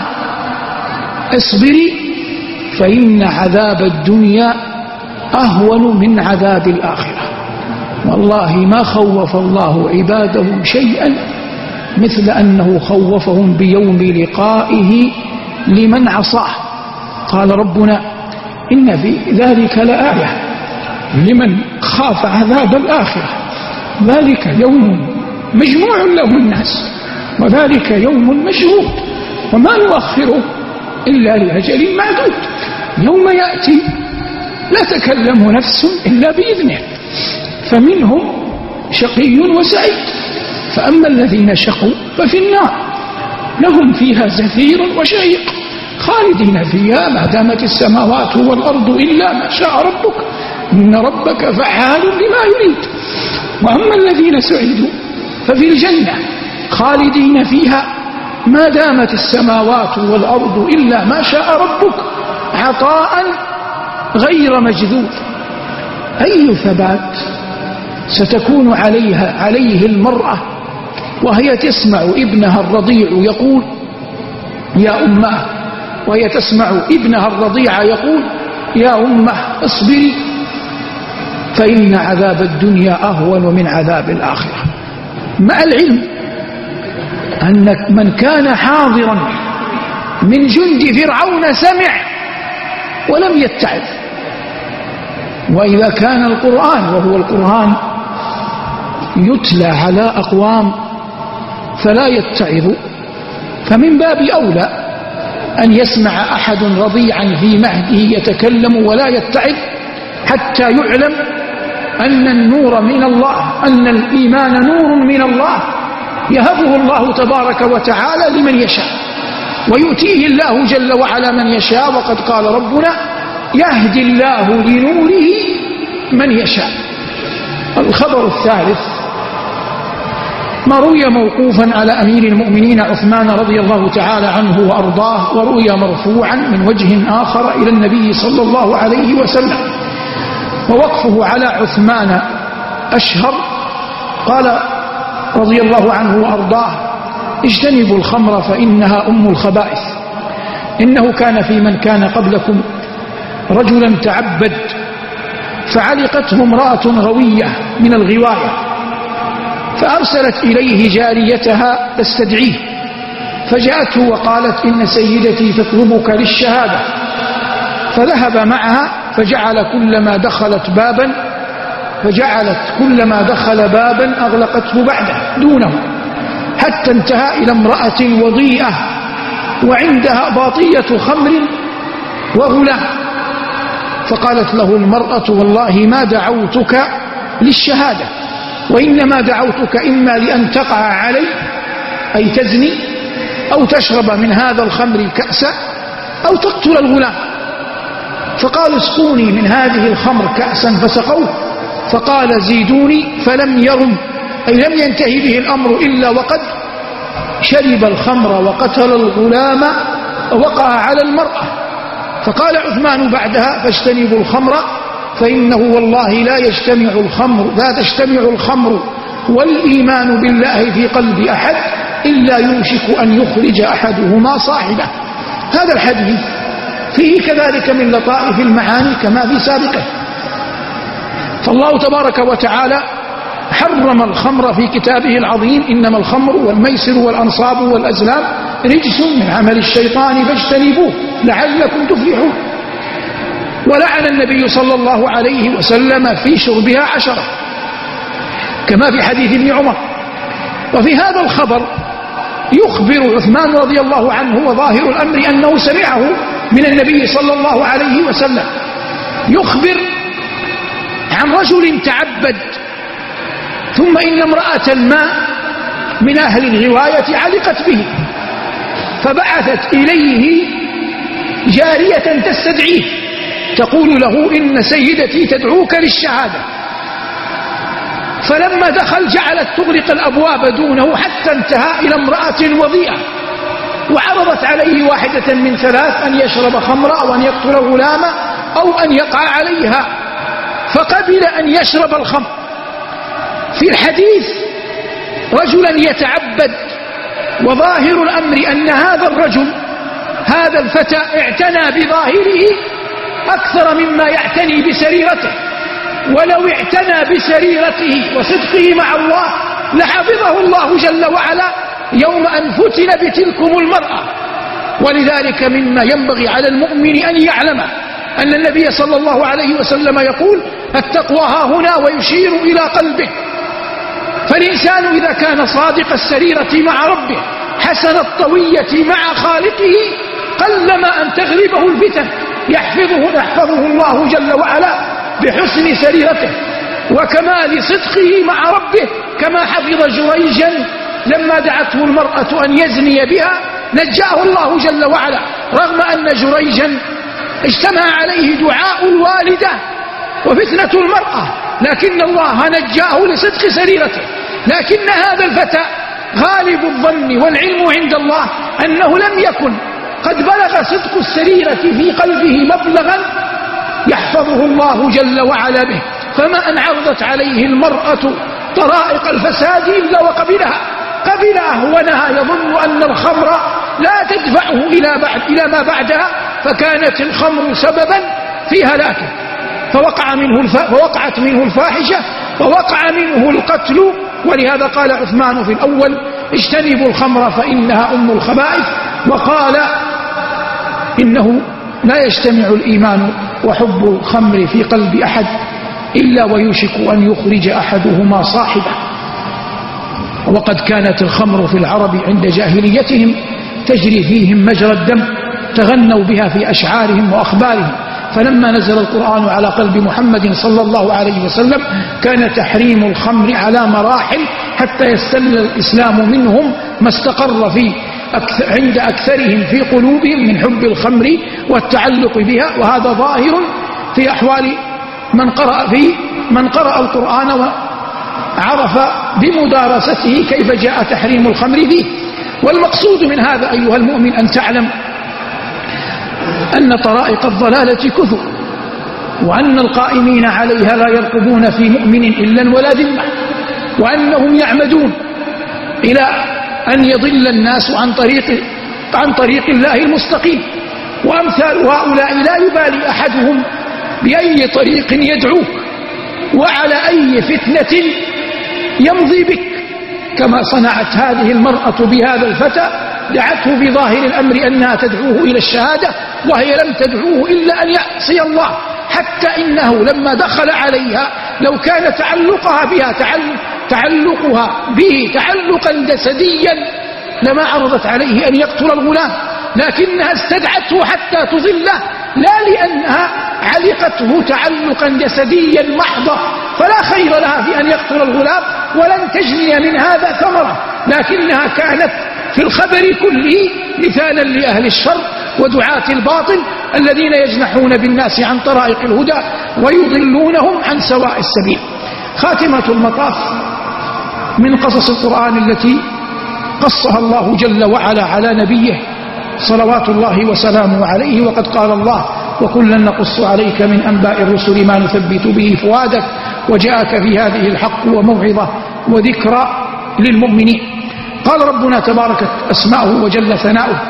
اصبري فإن عذاب الدنيا أهون من عذاب الآخرة. والله ما خوف الله عباده شيئا مثل أنه خوفهم بيوم لقائه لمن عصاه. قال ربنا إن في ذلك لآية لمن خاف عذاب الآخرة ذلك يوم مجموع له الناس وذلك يوم مشهود وما نؤخره إلا لأجل معدود. يوم يأتي لا تكلم نفس إلا بإذنه فمنهم شقي وسعيد. فأما الذين شقوا ففي النار لهم فيها زفير وشهيق خالدين فيها ما دامت السماوات والأرض إلا ما شاء ربك إن ربك فعال لما يريد. وأما الذين سعدوا ففي الجنة خالدين فيها ما دامت السماوات والأرض إلا ما شاء ربك عطاء غير مجذوذ. أي ثبات ستكون عليه المرأة وهي تسمع ابنها الرضيع يقول يا أمه، وهي تسمع ابنها الرضيع يقول يا أمه اصبري فإن عذاب الدنيا أهون من عذاب الآخرة. مع العلم أن من كان حاضرا من جند فرعون سمع ولم يتعظ. وإذا كان القرآن وهو القرآن يتلى على أقوام فلا يتعظ فمن باب أولى أن يسمع أحد رضيعا في مهده يتكلم ولا يتعظ حتى يعلم أن النور من الله، أن الإيمان نور من الله يهبه الله تبارك وتعالى لمن يشاء ويؤتيه الله جل وعلا من يشاء. وقد قال ربنا يهدي الله لنوره من يشاء. الخبر الثالث ما روي موقوفا على أمير المؤمنين عثمان رضي الله تعالى عنه وأرضاه وروي مرفوعا من وجه آخر إلى النبي صلى الله عليه وسلم ووقفه على عثمان أشهر. قال رضي الله عنه وأرضاه اجتنبوا الخمر فإنها أم الخبائث. إنه كان في من كان قبلكم رجلا تعبد فعلقته امرأة غوية من الغواية فأرسلت إليه جاريتها تستدعيه فجاءته وقالت إن سيدتي تطلبك للشهادة. فذهب معها فجعلت كلما دخل بابا أغلقته بعده دونه حتى انتهى إلى امرأة وضيئة وعندها باطية خمر وغلام. فقالت له المرأة والله ما دعوتك للشهادة وإنما دعوتك إما لأن تقع علي أي تزني أو تشرب من هذا الخمر كأسا أو تقتل الغلام. فقال اسقوني من هذه الخمر كأسا فسقوه فقال زيدوني فلم يرم أي لم ينتهي به الأمر إلا وقد شرب الخمر وقتل الغلام ووقع على المرأة. فقال عثمان بعدها فاجتنبوا الخمر فإنه والله لا تجتمع الخمر والإيمان بالله في قلب أحد إلا يوشك أن يخرج أحدهما صاحبه. هذا الحديث فيه كذلك من لطائف المعاني كما في سابقه. فالله تبارك وتعالى حرم الخمر في كتابه العظيم إنما الخمر والميسر والأنصاب والأزلام رجس من عمل الشيطان فاجتنبوه لعلكم تفلحون. ولعن النبي صلى الله عليه وسلم في شربها 10 كما في حديث ابن عمر. وفي هذا الخبر يخبر عثمان رضي الله عنه وظاهر الأمر أنه سمعه من النبي صلى الله عليه وسلم يخبر عن رجل تعبد ثم إن امرأة ما من أهل الغواية علقت به فبعثت إليه جارية تستدعيه تقول له إن سيدتي تدعوك للشهادة. فلما دخل جعلت تغلق الأبواب دونه حتى انتهى إلى امرأة وضيئة وعرضت عليه واحدة من 3 أن يشرب خمرا أو أن يقتل غلاما أو أن يقع عليها فقبل أن يشرب الخمر. في الحديث رجلا يتعبد وظاهر الأمر أن هذا الرجل هذا الفتى اعتنى بظاهره أكثر مما يعتني بسريرته، ولو اعتنى بسريرته وصدقه مع الله لحفظه الله جل وعلا يوم أن فتن بتلكم المرأة. ولذلك مما ينبغي على المؤمن أن يعلم أن النبي صلى الله عليه وسلم يقول التقوى ها هنا، ويشير إلى قلبه. فالإنسان إذا كان صادق السريرة مع ربه حسن الطوية مع خالقه قلما أن تغلبه الفتن، يحفظه الله جل وعلا بحسن سريرته وكمال صدقه مع ربه، كما حفظ جريجا لما دعته المرأة أن يزني بها نجاه الله جل وعلا، رغم أن جريجا اجتمع عليه دعاء الوالدة وفتنة المرأة، لكن الله نجاه لصدق سريرته. لكن هذا الفتى غالب الظن والعلم عند الله أنه لم يكن قد بلغ صدق السريرة في قلبه مبلغا يحفظه الله جل وعلا به، فما أن عرضت عليه المرأة طرائق الفساد إلا وقبلها، قبل أهونها، يظن أن الخمر لا تدفعه إلى ما بعدها، فكانت الخمر سببا في هلاكه، فوقعت منه الفاحشة ووقع منه القتل. ولهذا قال عثمان في الأول اجتنبوا الخمر فإنها أم الخبائث، وقال إنه لا يجتمع الإيمان وحب الخمر في قلب أحد إلا ويوشك أن يخرج أحدهما صاحبه. وقد كانت الخمر في العرب عند جاهليتهم تجري فيهم مجرى الدم، تغنوا بها في أشعارهم وأخبارهم، فلما نزل القرآن على قلب محمد صلى الله عليه وسلم كان تحريم الخمر على مراحل حتى يستل الإسلام منهم ما استقر عند أكثرهم في قلوبهم من حب الخمر والتعلق بها. وهذا ظاهر في أحوال من قرأ القرآن وعرف بمدارسته كيف جاء تحريم الخمر فيه. والمقصود من هذا أيها المؤمن أن تعلم أن طرائق الضلالة كثر، وأن القائمين عليها لا يرقبون في مؤمن إلا ولا ذمة، وأنهم يعمدون إلى أن يضل الناس عن طريق الله المستقيم. وأمثال هؤلاء لا يبالي أحدهم بأي طريق يدعوك وعلى أي فتنة يمضي بك، كما صنعت هذه المرأة بهذا الفتى، دعته في ظاهر الأمر أنها تدعوه إلى الشهادة وهي لم تدعوه إلا أن يعصي الله، حتى إنه لما دخل عليها لو كان تعلقها به تعلقا جسديا لما عرضت عليه أن يقتل الغلام، لكنها استدعته حتى تضله، لا لأنها علقته تعلقا جسديا محضا، فلا خير لها في أن يقتل الغلام ولن تجني من هذا ثمرة، لكنها كانت في الخبر كله مثالا لأهل الشر ودعاة الباطل الذين يجنحون بالناس عن طرائق الهدى ويضلونهم عن سواء السبيل. خاتمة المطاف من قصص القرآن التي قصها الله جل وعلا على نبيه صلوات الله وسلامه عليه، وقد قال الله وكلا نقص عليك من أنباء الرسل ما نثبت به فؤادك وجاءك في هذه الحق وموعظة وذكرى للمؤمنين. قال ربنا تبارك اسماؤه وجل ثناؤه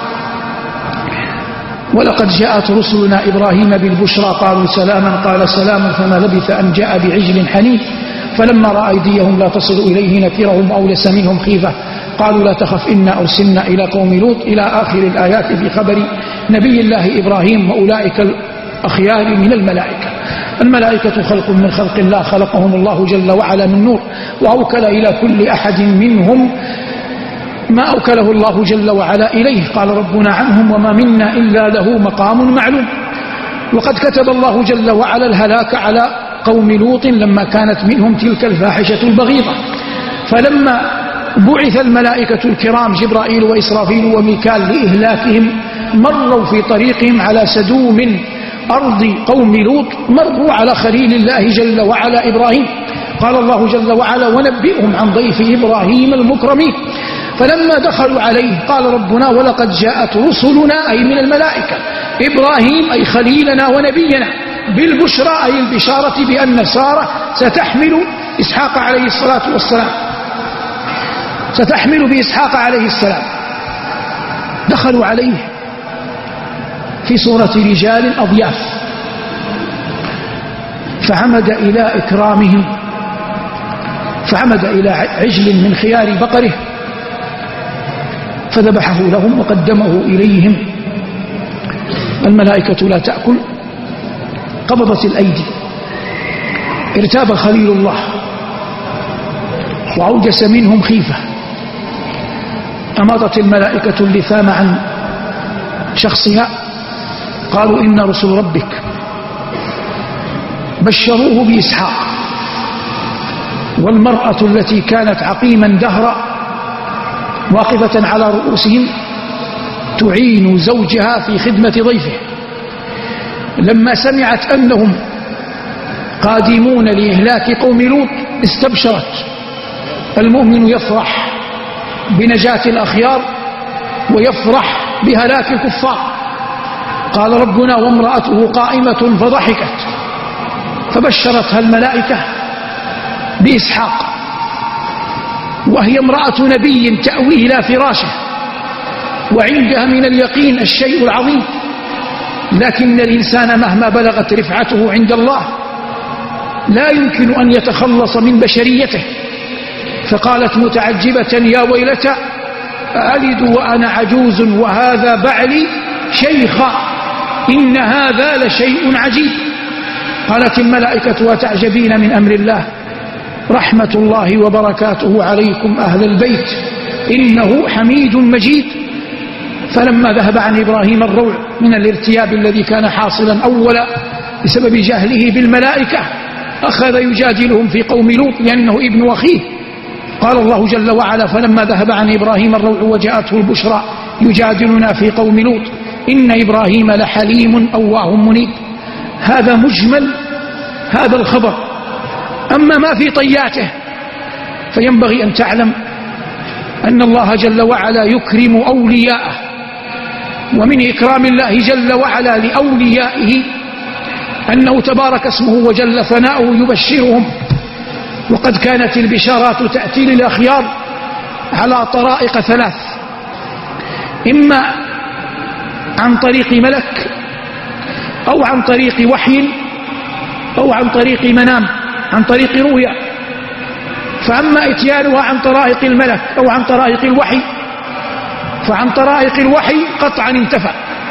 ولقد جاءت رسلنا إبراهيم بالبشرى قالوا سلاما قال سلام فما لبث أن جاء بعجل حنيف فلما رأى أيديهم لا تصل إليه نكرهم أولس منهم خيفة قالوا لا تخف إنا أرسلنا إلى قوم لوط إلى آخر الآيات في خبر نبي الله إبراهيم وأولئك الأخيار من الملائكة. الملائكة خلق من خلق الله خلقهم الله جل وعلا من نور، وأوكل إلى كل أحد منهم ما أوكله الله جل وعلا إليه. قال ربنا عنهم وما منا إلا له مقام معلوم. وقد كتب الله جل وعلا الهلاك على قوم لوط لما كانت منهم تلك الفاحشة البغيضة، فلما بعث الملائكة الكرام جبرائيل وإسرافيل وميكال لإهلاكهم مروا في طريقهم على سدوم أرض قوم لوط، مروا على خليل الله جل وعلا إبراهيم. قال الله جل وعلا ونبئهم عن ضيف إبراهيم المكرمين. فلما دخلوا عليه قال ربنا ولقد جاءت رسلنا أي من الملائكة إبراهيم أي خليلنا ونبينا بالبشرى أي البشارة بأن سارة ستحمل إسحاق عليه الصلاة والسلام. ستحمل بإسحاق عليه السلام. دخلوا عليه في صورة رجال أضياف، فعمد إلى إكرامهم، فعمد إلى عجل من خيار بقره فذبحه لهم وقدمه إليهم. الملائكة لا تأكل، قبضت الأيدي، ارتاب خليل الله وأوجس منهم خيفة، أماطت الملائكة اللثام عن شخصها، قالوا إن رسل ربك، بشروه بإسحاق. والمرأة التي كانت عقيما دهرا واقفة على رؤوسهم تعين زوجها في خدمة ضيفه، لما سمعت أنهم قادمون لإهلاك قوم لوط استبشرت. المؤمن يفرح بنجاة الأخيار ويفرح بهلاك الكفار. قال ربنا وامرأته قائمة فضحكت، فبشرتها الملائكة بإسحاق، وهي امرأة نبي تأوي إلى فراشه وعندها من اليقين الشيء العظيم، لكن الإنسان مهما بلغت رفعته عند الله لا يمكن أن يتخلص من بشريته. فقالت متعجبة يا ويلتى ألد وأنا عجوز وهذا بعلي شيخا إن هذا لشيء عجيب. قالت الملائكة وتعجبين من أمر الله، رحمة الله وبركاته عليكم أهل البيت إنه حميد مجيد. فلما ذهب عن إبراهيم الروع من الارتياب الذي كان حاصلا أولا بسبب جهله بالملائكة، أخذ يجادلهم في قوم لوط لأنه ابن أخيه. قال الله جل وعلا فلما ذهب عن إبراهيم الروع وجاءته البشرى يجادلنا في قوم لوط إن إبراهيم لحليم أواه منيب. هذا مجمل هذا الخبر. أما ما في طياته فينبغي أن تعلم أن الله جل وعلا يكرم أولياءه، ومن إكرام الله جل وعلا لأوليائه أنه تبارك اسمه وجل ثناؤه يبشرهم. وقد كانت البشارات تأتي للأخيار على طرائق ثلاث: إما عن طريق ملك، أو عن طريق وحي، أو عن طريق منام، عن طريق رؤيا. فأما إتيانها عن طرائق الملك أو عن طرائق الوحي فعن طرائق الوحي قطعا انتفى.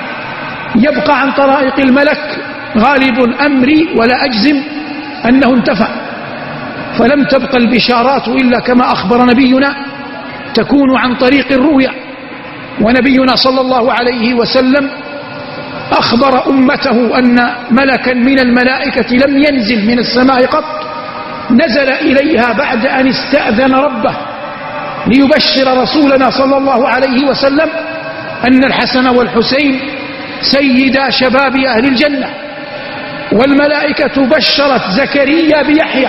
يبقى عن طرائق الملك غالب أمري ولا أجزم أنه انتفى، فلم تبقى البشارات إلا كما أخبر نبينا تكون عن طريق الرؤيا. ونبينا صلى الله عليه وسلم أخبر أمته أن ملكا من الملائكة لم ينزل من السماء قط، نزل إليها بعد أن استأذن ربه ليبشر رسولنا صلى الله عليه وسلم أن الحسن والحسين سيدا شباب أهل الجنة. والملائكة بشرت زكريا بيحيى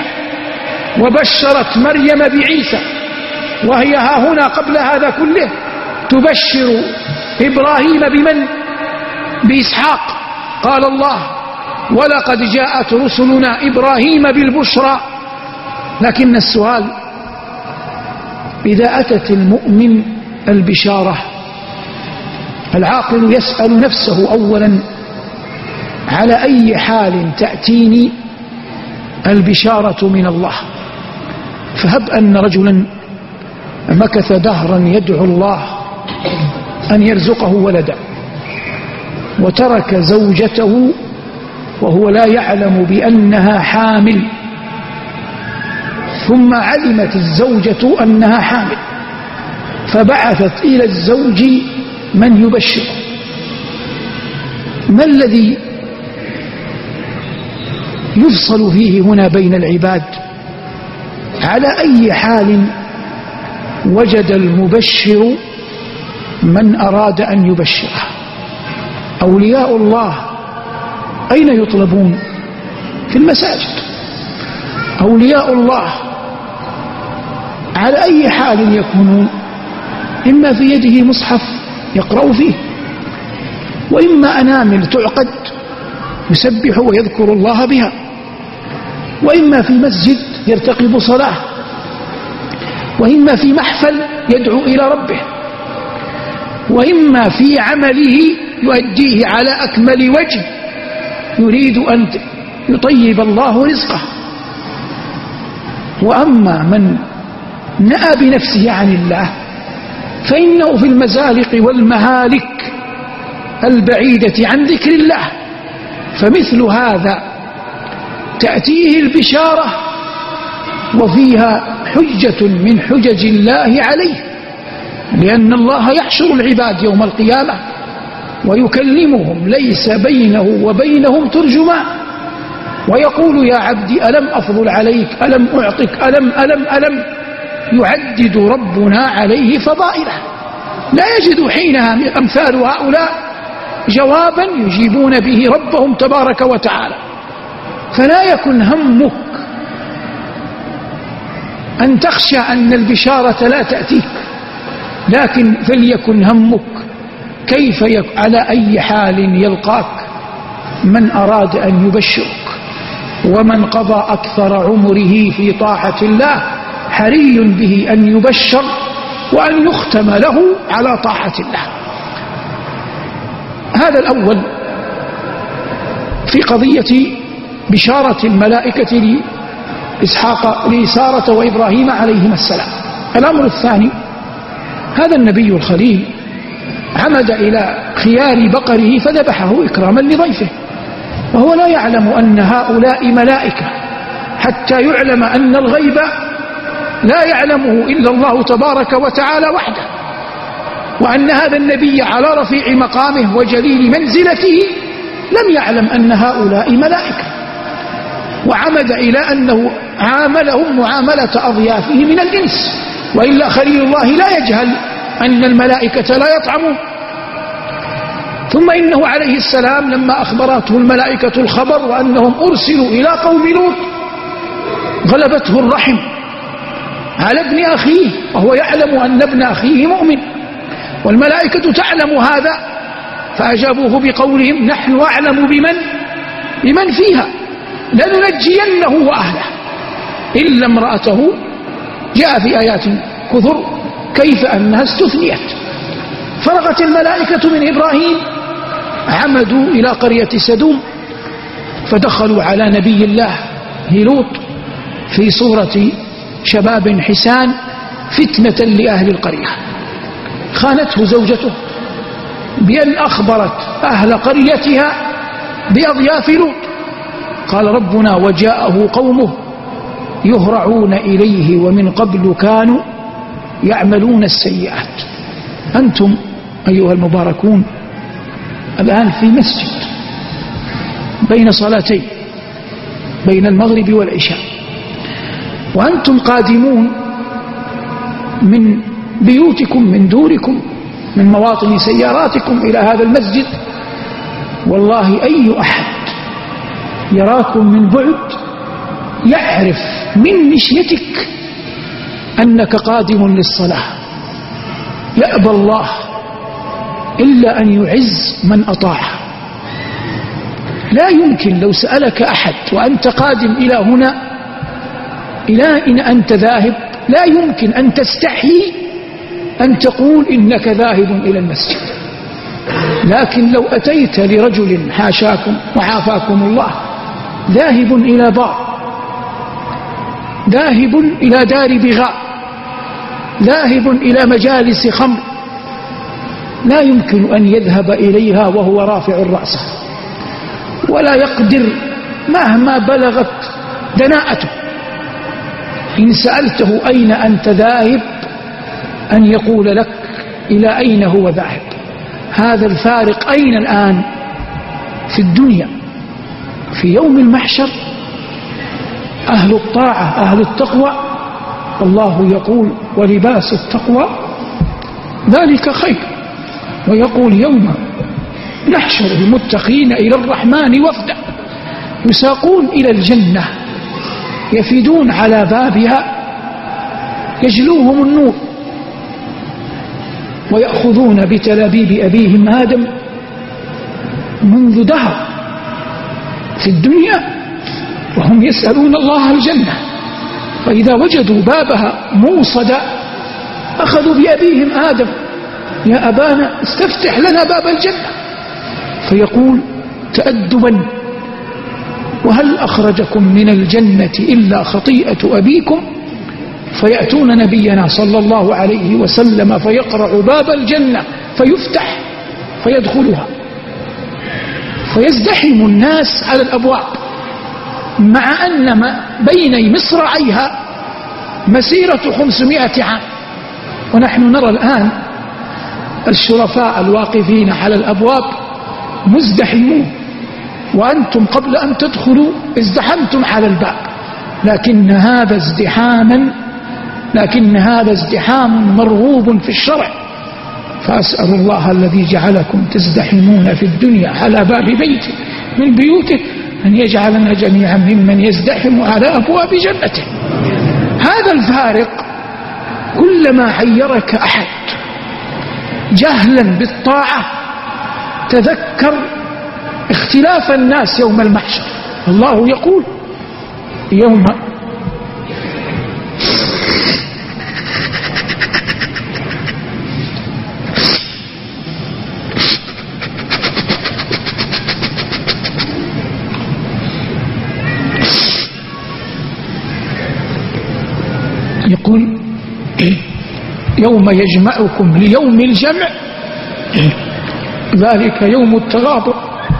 وبشرت مريم بعيسى، وهي ها هنا قبل هذا كله تبشر إبراهيم بمن؟ بإسحاق. قال الله ولقد جاءت رسلنا إبراهيم بالبشرى. لكن السؤال إذا أتت المؤمن البشارة العاقل يسأل نفسه أولا على أي حال تأتيني البشارة من الله. فهب أن رجلا مكث دهرا يدعو الله أن يرزقه ولدا وترك زوجته وهو لا يعلم بأنها حامل، ثم علمت الزوجة أنها حامل فبعثت إلى الزوج من يبشر. ما الذي يفصل فيه هنا بين العباد؟ على أي حال وجد المبشر من أراد أن يبشره؟ أولياء الله أين يطلبون؟ في المساجد. أولياء الله على أي حال يكونون؟ إما في يده مصحف يقرأ فيه، وإما أنامل تعقد يسبح ويذكر الله بها، وإما في مسجد يرتقب صلاة، وإما في محفل يدعو إلى ربه، وإما في عمله يؤديه على أكمل وجه يريد أن يطيب الله رزقه. وأما من نأى بنفسه عن الله فإنه في المزالق والمهالك البعيدة عن ذكر الله، فمثل هذا تأتيه البشارة وفيها حجة من حجج الله عليه، لأن الله يحشر العباد يوم القيامة ويكلمهم ليس بينه وبينهم ترجمان، ويقول يا عبدي ألم أفضل عليك، ألم أعطك، ألم يعدد ربنا عليه فضائله. لا يجد حينها أمثال هؤلاء جوابا يجيبون به ربهم تبارك وتعالى. فلا يكن همك أن تخشى أن البشارة لا تأتيك، لكن فليكن همك كيف على أي حال يلقاك من أراد أن يبشرك. ومن قضى أكثر عمره في طاعة الله حري به أن يبشر وأن يختم له على طاعة الله. هذا الأول في قضية بشارة الملائكة لسارة وإبراهيم عليهما السلام. الأمر الثاني، هذا النبي الخليل عمد إلى خيار بقره فذبحه إكراما لضيفه، وهو لا يعلم أن هؤلاء ملائكة، حتى يعلم أن الغيب لا يعلمه إلا الله تبارك وتعالى وحده، وأن هذا النبي على رفيع مقامه وجليل منزلته لم يعلم أن هؤلاء ملائكة، وعمد إلى أنه عاملهم معاملة أضيافه من الإنس، وإلا خليل الله لا يجهل أن الملائكة لا يطعمون. ثم إنه عليه السلام لما أخبرته الملائكة الخبر وأنهم أرسلوا إلى قوم لوط غلبته الرحم على ابن أخيه، وهو يعلم أن ابن أخيه مؤمن، والملائكة تعلم هذا، فأجابوه بقولهم نحن أعلم بمن فيها لننجينه وأهله إلا امرأته. جاء في آيات كثر كيف أنها استثنيت. فرغت الملائكة من إبراهيم، عمدوا إلى قرية سدوم، فدخلوا على نبي الله لوط في صورة شباب حسان فتنة لأهل القرية. خانته زوجته بأن أخبرت أهل قريتها بأضياف لوط. قال ربنا وجاءه قومه يهرعون إليه ومن قبل كانوا يعملون السيئات. أنتم أيها المباركون الآن في مسجد بين صلاتين، بين المغرب والعشاء، وأنتم قادمون من بيوتكم، من دوركم، من مواطن سياراتكم إلى هذا المسجد. والله أي أحد يراكم من بعد يعرف من مشيتك أنك قادم للصلاة. يأبى الله إلا أن يعز من أطاعه. لا يمكن لو سألك أحد وأنت قادم إلى هنا إلى أين أنت ذاهب، لا يمكن أن تستحيي أن تقول إنك ذاهب إلى المسجد. لكن لو أتيت لرجل حاشاكم وعافاكم الله ذاهب إلى بار، ذاهب إلى دار بغاء، ذاهب إلى مجالس خمر، لا يمكن أن يذهب إليها وهو رافع رأسه، ولا يقدر مهما بلغت دناءته إن سألته أين أنت ذاهب أن يقول لك إلى أين هو ذاهب. هذا الفارق أين الآن في الدنيا؟ في يوم المحشر أهل الطاعة أهل التقوى، الله يقول ولباس التقوى ذلك خير، ويقول يوم نحشر المتقين إلى الرحمن وفدا يساقون إلى الجنة يفيدون على بابها يجلوهم النور ويأخذون بتلابيب أبيهم آدم منذ دهر في الدنيا وهم يسألون الله الجنة فإذا وجدوا بابها موصدا أخذوا بأبيهم آدم: يا أبانا استفتح لنا باب الجنة. فيقول تأدبا: وهل أخرجكم من الجنة إلا خطيئة أبيكم؟ فيأتون نبينا صلى الله عليه وسلم فيقرع باب الجنة فيفتح فيدخلها، فيزدحم الناس على الأبواب، مع أن بين مصراعيها مسيرة 500 عام. ونحن نرى الآن الشرفاء الواقفين على الأبواب مزدحمون، وأنتم قبل أن تدخلوا ازدحمتم على الباب، لكن هذا ازدحام مرغوب في الشرع. فأسأل الله الذي جعلكم تزدحمون في الدنيا على باب بيت من بيوته أن يجعلنا جميعا ممن يزدحم على أبواب جنته. هذا الفارق كلما عيرك أحد جهلا بالطاعة تذكر اختلاف الناس يوم المحشر. الله يقول: يوم يوم يجمعكم ليوم الجمع ذلك يوم التغابن.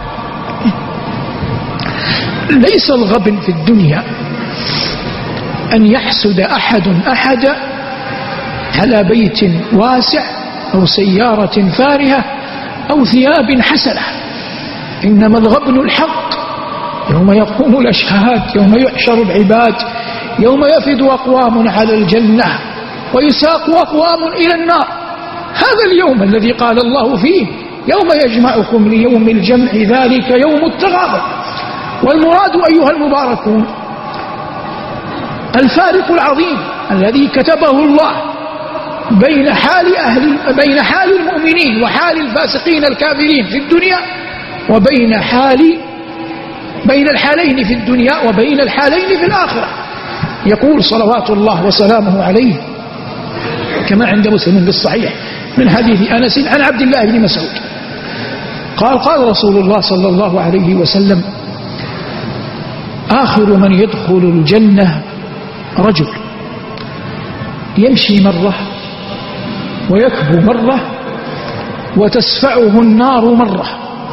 ليس الغبن في الدنيا أن يحسد أحد أحدا على بيت واسع أو سيارة فارهة أو ثياب حسنة، إنما الغبن الحق يوم يقوم الأشهاد، يوم يحشر العباد، يوم يفد أقوام على الجنة ويساق أقوام إلى النار. هذا اليوم الذي قال الله فيه: يوم يجمعكم ليوم الجمع ذلك يوم التغابن. والمراد أيها المباركون الفارق العظيم الذي كتبه الله بين حال المؤمنين وحال الفاسقين الكافرين في الدنيا، بين الحالين في الدنيا وبين الحالين في الآخرة. يقول صلوات الله وسلامه عليه كما عند مسلم بالصحيح من حديث أنس عن عبد الله بن مسعود قال رسول الله صلى الله عليه وسلم: آخر من يدخل الجنة رجل يمشي مرة ويكبو مرة وتسفعه النار مرة،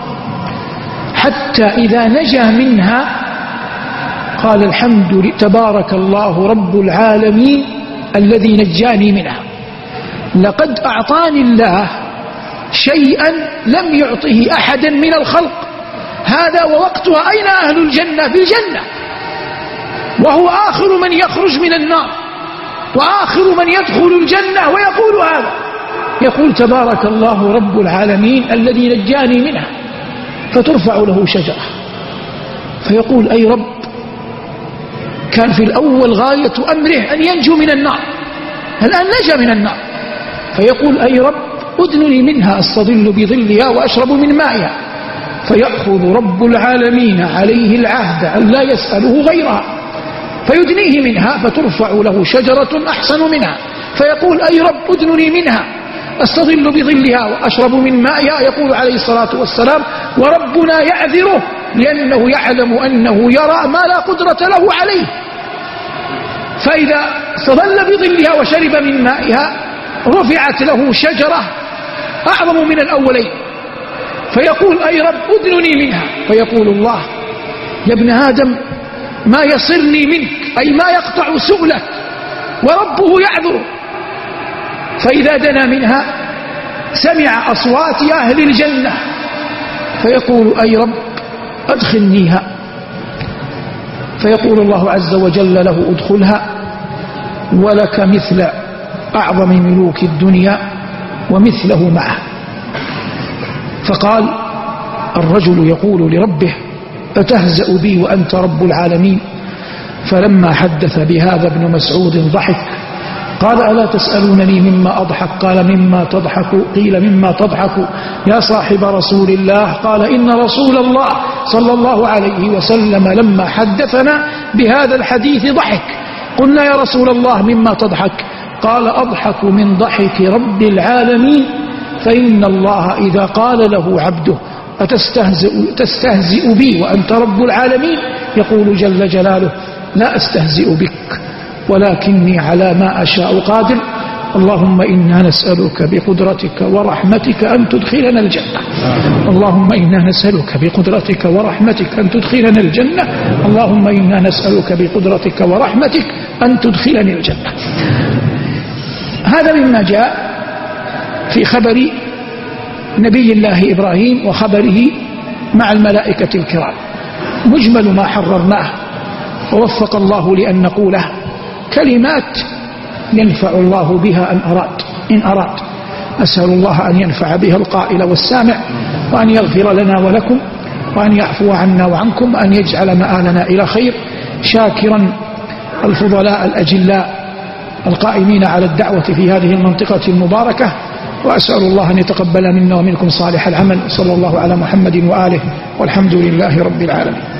حتى إذا نجا منها قال: الحمد تبارك الله رب العالمين الذي نجاني منها، لقد أعطاني الله شيئا لم يعطه أحدا من الخلق. هذا ووقتها أين أهل الجنة؟ في الجنة، وهو آخر من يخرج من النار وآخر من يدخل الجنة، ويقول هذا، يقول: تبارك الله رب العالمين الذي نجاني منها. فترفع له شجرة فيقول: أي رب، كان في الأول غاية أمره أن ينجو من النار، الآن نجا من النار. فيقول: أي رب، أدنني منها أستظل بظلها وأشرب من مائها. فيأخذ رب العالمين عليه العهد أن لا يسأله غيرها فيدنيه منها، فترفع له شجرة أحسن منها. فيقول: أي رب، أدنني منها أستظل بظلها وأشرب من مائها. يقول عليه الصلاة والسلام: وربنا يعذره لأنه يعلم أنه يرى ما لا قدرة له عليه. فإذا استظل بظلها وشرب من مائها رفعت له شجرة أعظم من الأولين، فيقول: أي رب، أدنني منها. فيقول الله: يا ابن آدم، ما يصلني منك، أي ما يقطع سؤلك، وربه يعذره. فإذا دنا منها سمع أصوات أهل الجنة فيقول: أي رب، أدخلنيها. فيقول الله عز وجل له: ادخلها ولك مثل أعظم ملوك الدنيا ومثله معه. فقال الرجل يقول لربه: أتهزأ بي وأنت رب العالمين؟ فلما حدث بهذا ابن مسعود ضحك، قال: ألا تسألونني مما أضحك؟ قال: مما تضحك؟ قيل: مما تضحك يا صاحب رسول الله؟ قال: إن رسول الله صلى الله عليه وسلم لما حدثنا بهذا الحديث ضحك، قلنا يا رسول الله مما تضحك؟ قال أضحك من ضحك رب العالمين، فإن الله إذا قال له عبده تستهزئ بي وأنت رب العالمين، يقول جل جلاله لا أستهزئ بك ولكني على ما أشاء قادر. اللهم إنا نسألك بقدرتك ورحمتك أن تدخلنا الجنة. اللهم إنا نسألك بقدرتك ورحمتك أن تدخلنا الجنة. اللهم إنا نسألك بقدرتك ورحمتك أن تدخلني الجنة. هذا مما جاء في خبر نبي الله إبراهيم وخبره مع الملائكة الكرام. مجمل ما حررناه ووفق الله لأن نقوله كلمات ينفع الله بها إن أراد. أسأل الله أن ينفع بها القائل والسامع، وأن يغفر لنا ولكم، وأن يعفو عنا وعنكم، وأن يجعل مآلنا إلى خير، شاكرا الفضلاء الأجلاء القائمين على الدعوة في هذه المنطقة المباركة. وأسأل الله أن يتقبل منا ومنكم صالح العمل. صلى الله على محمد وآله، والحمد لله رب العالمين.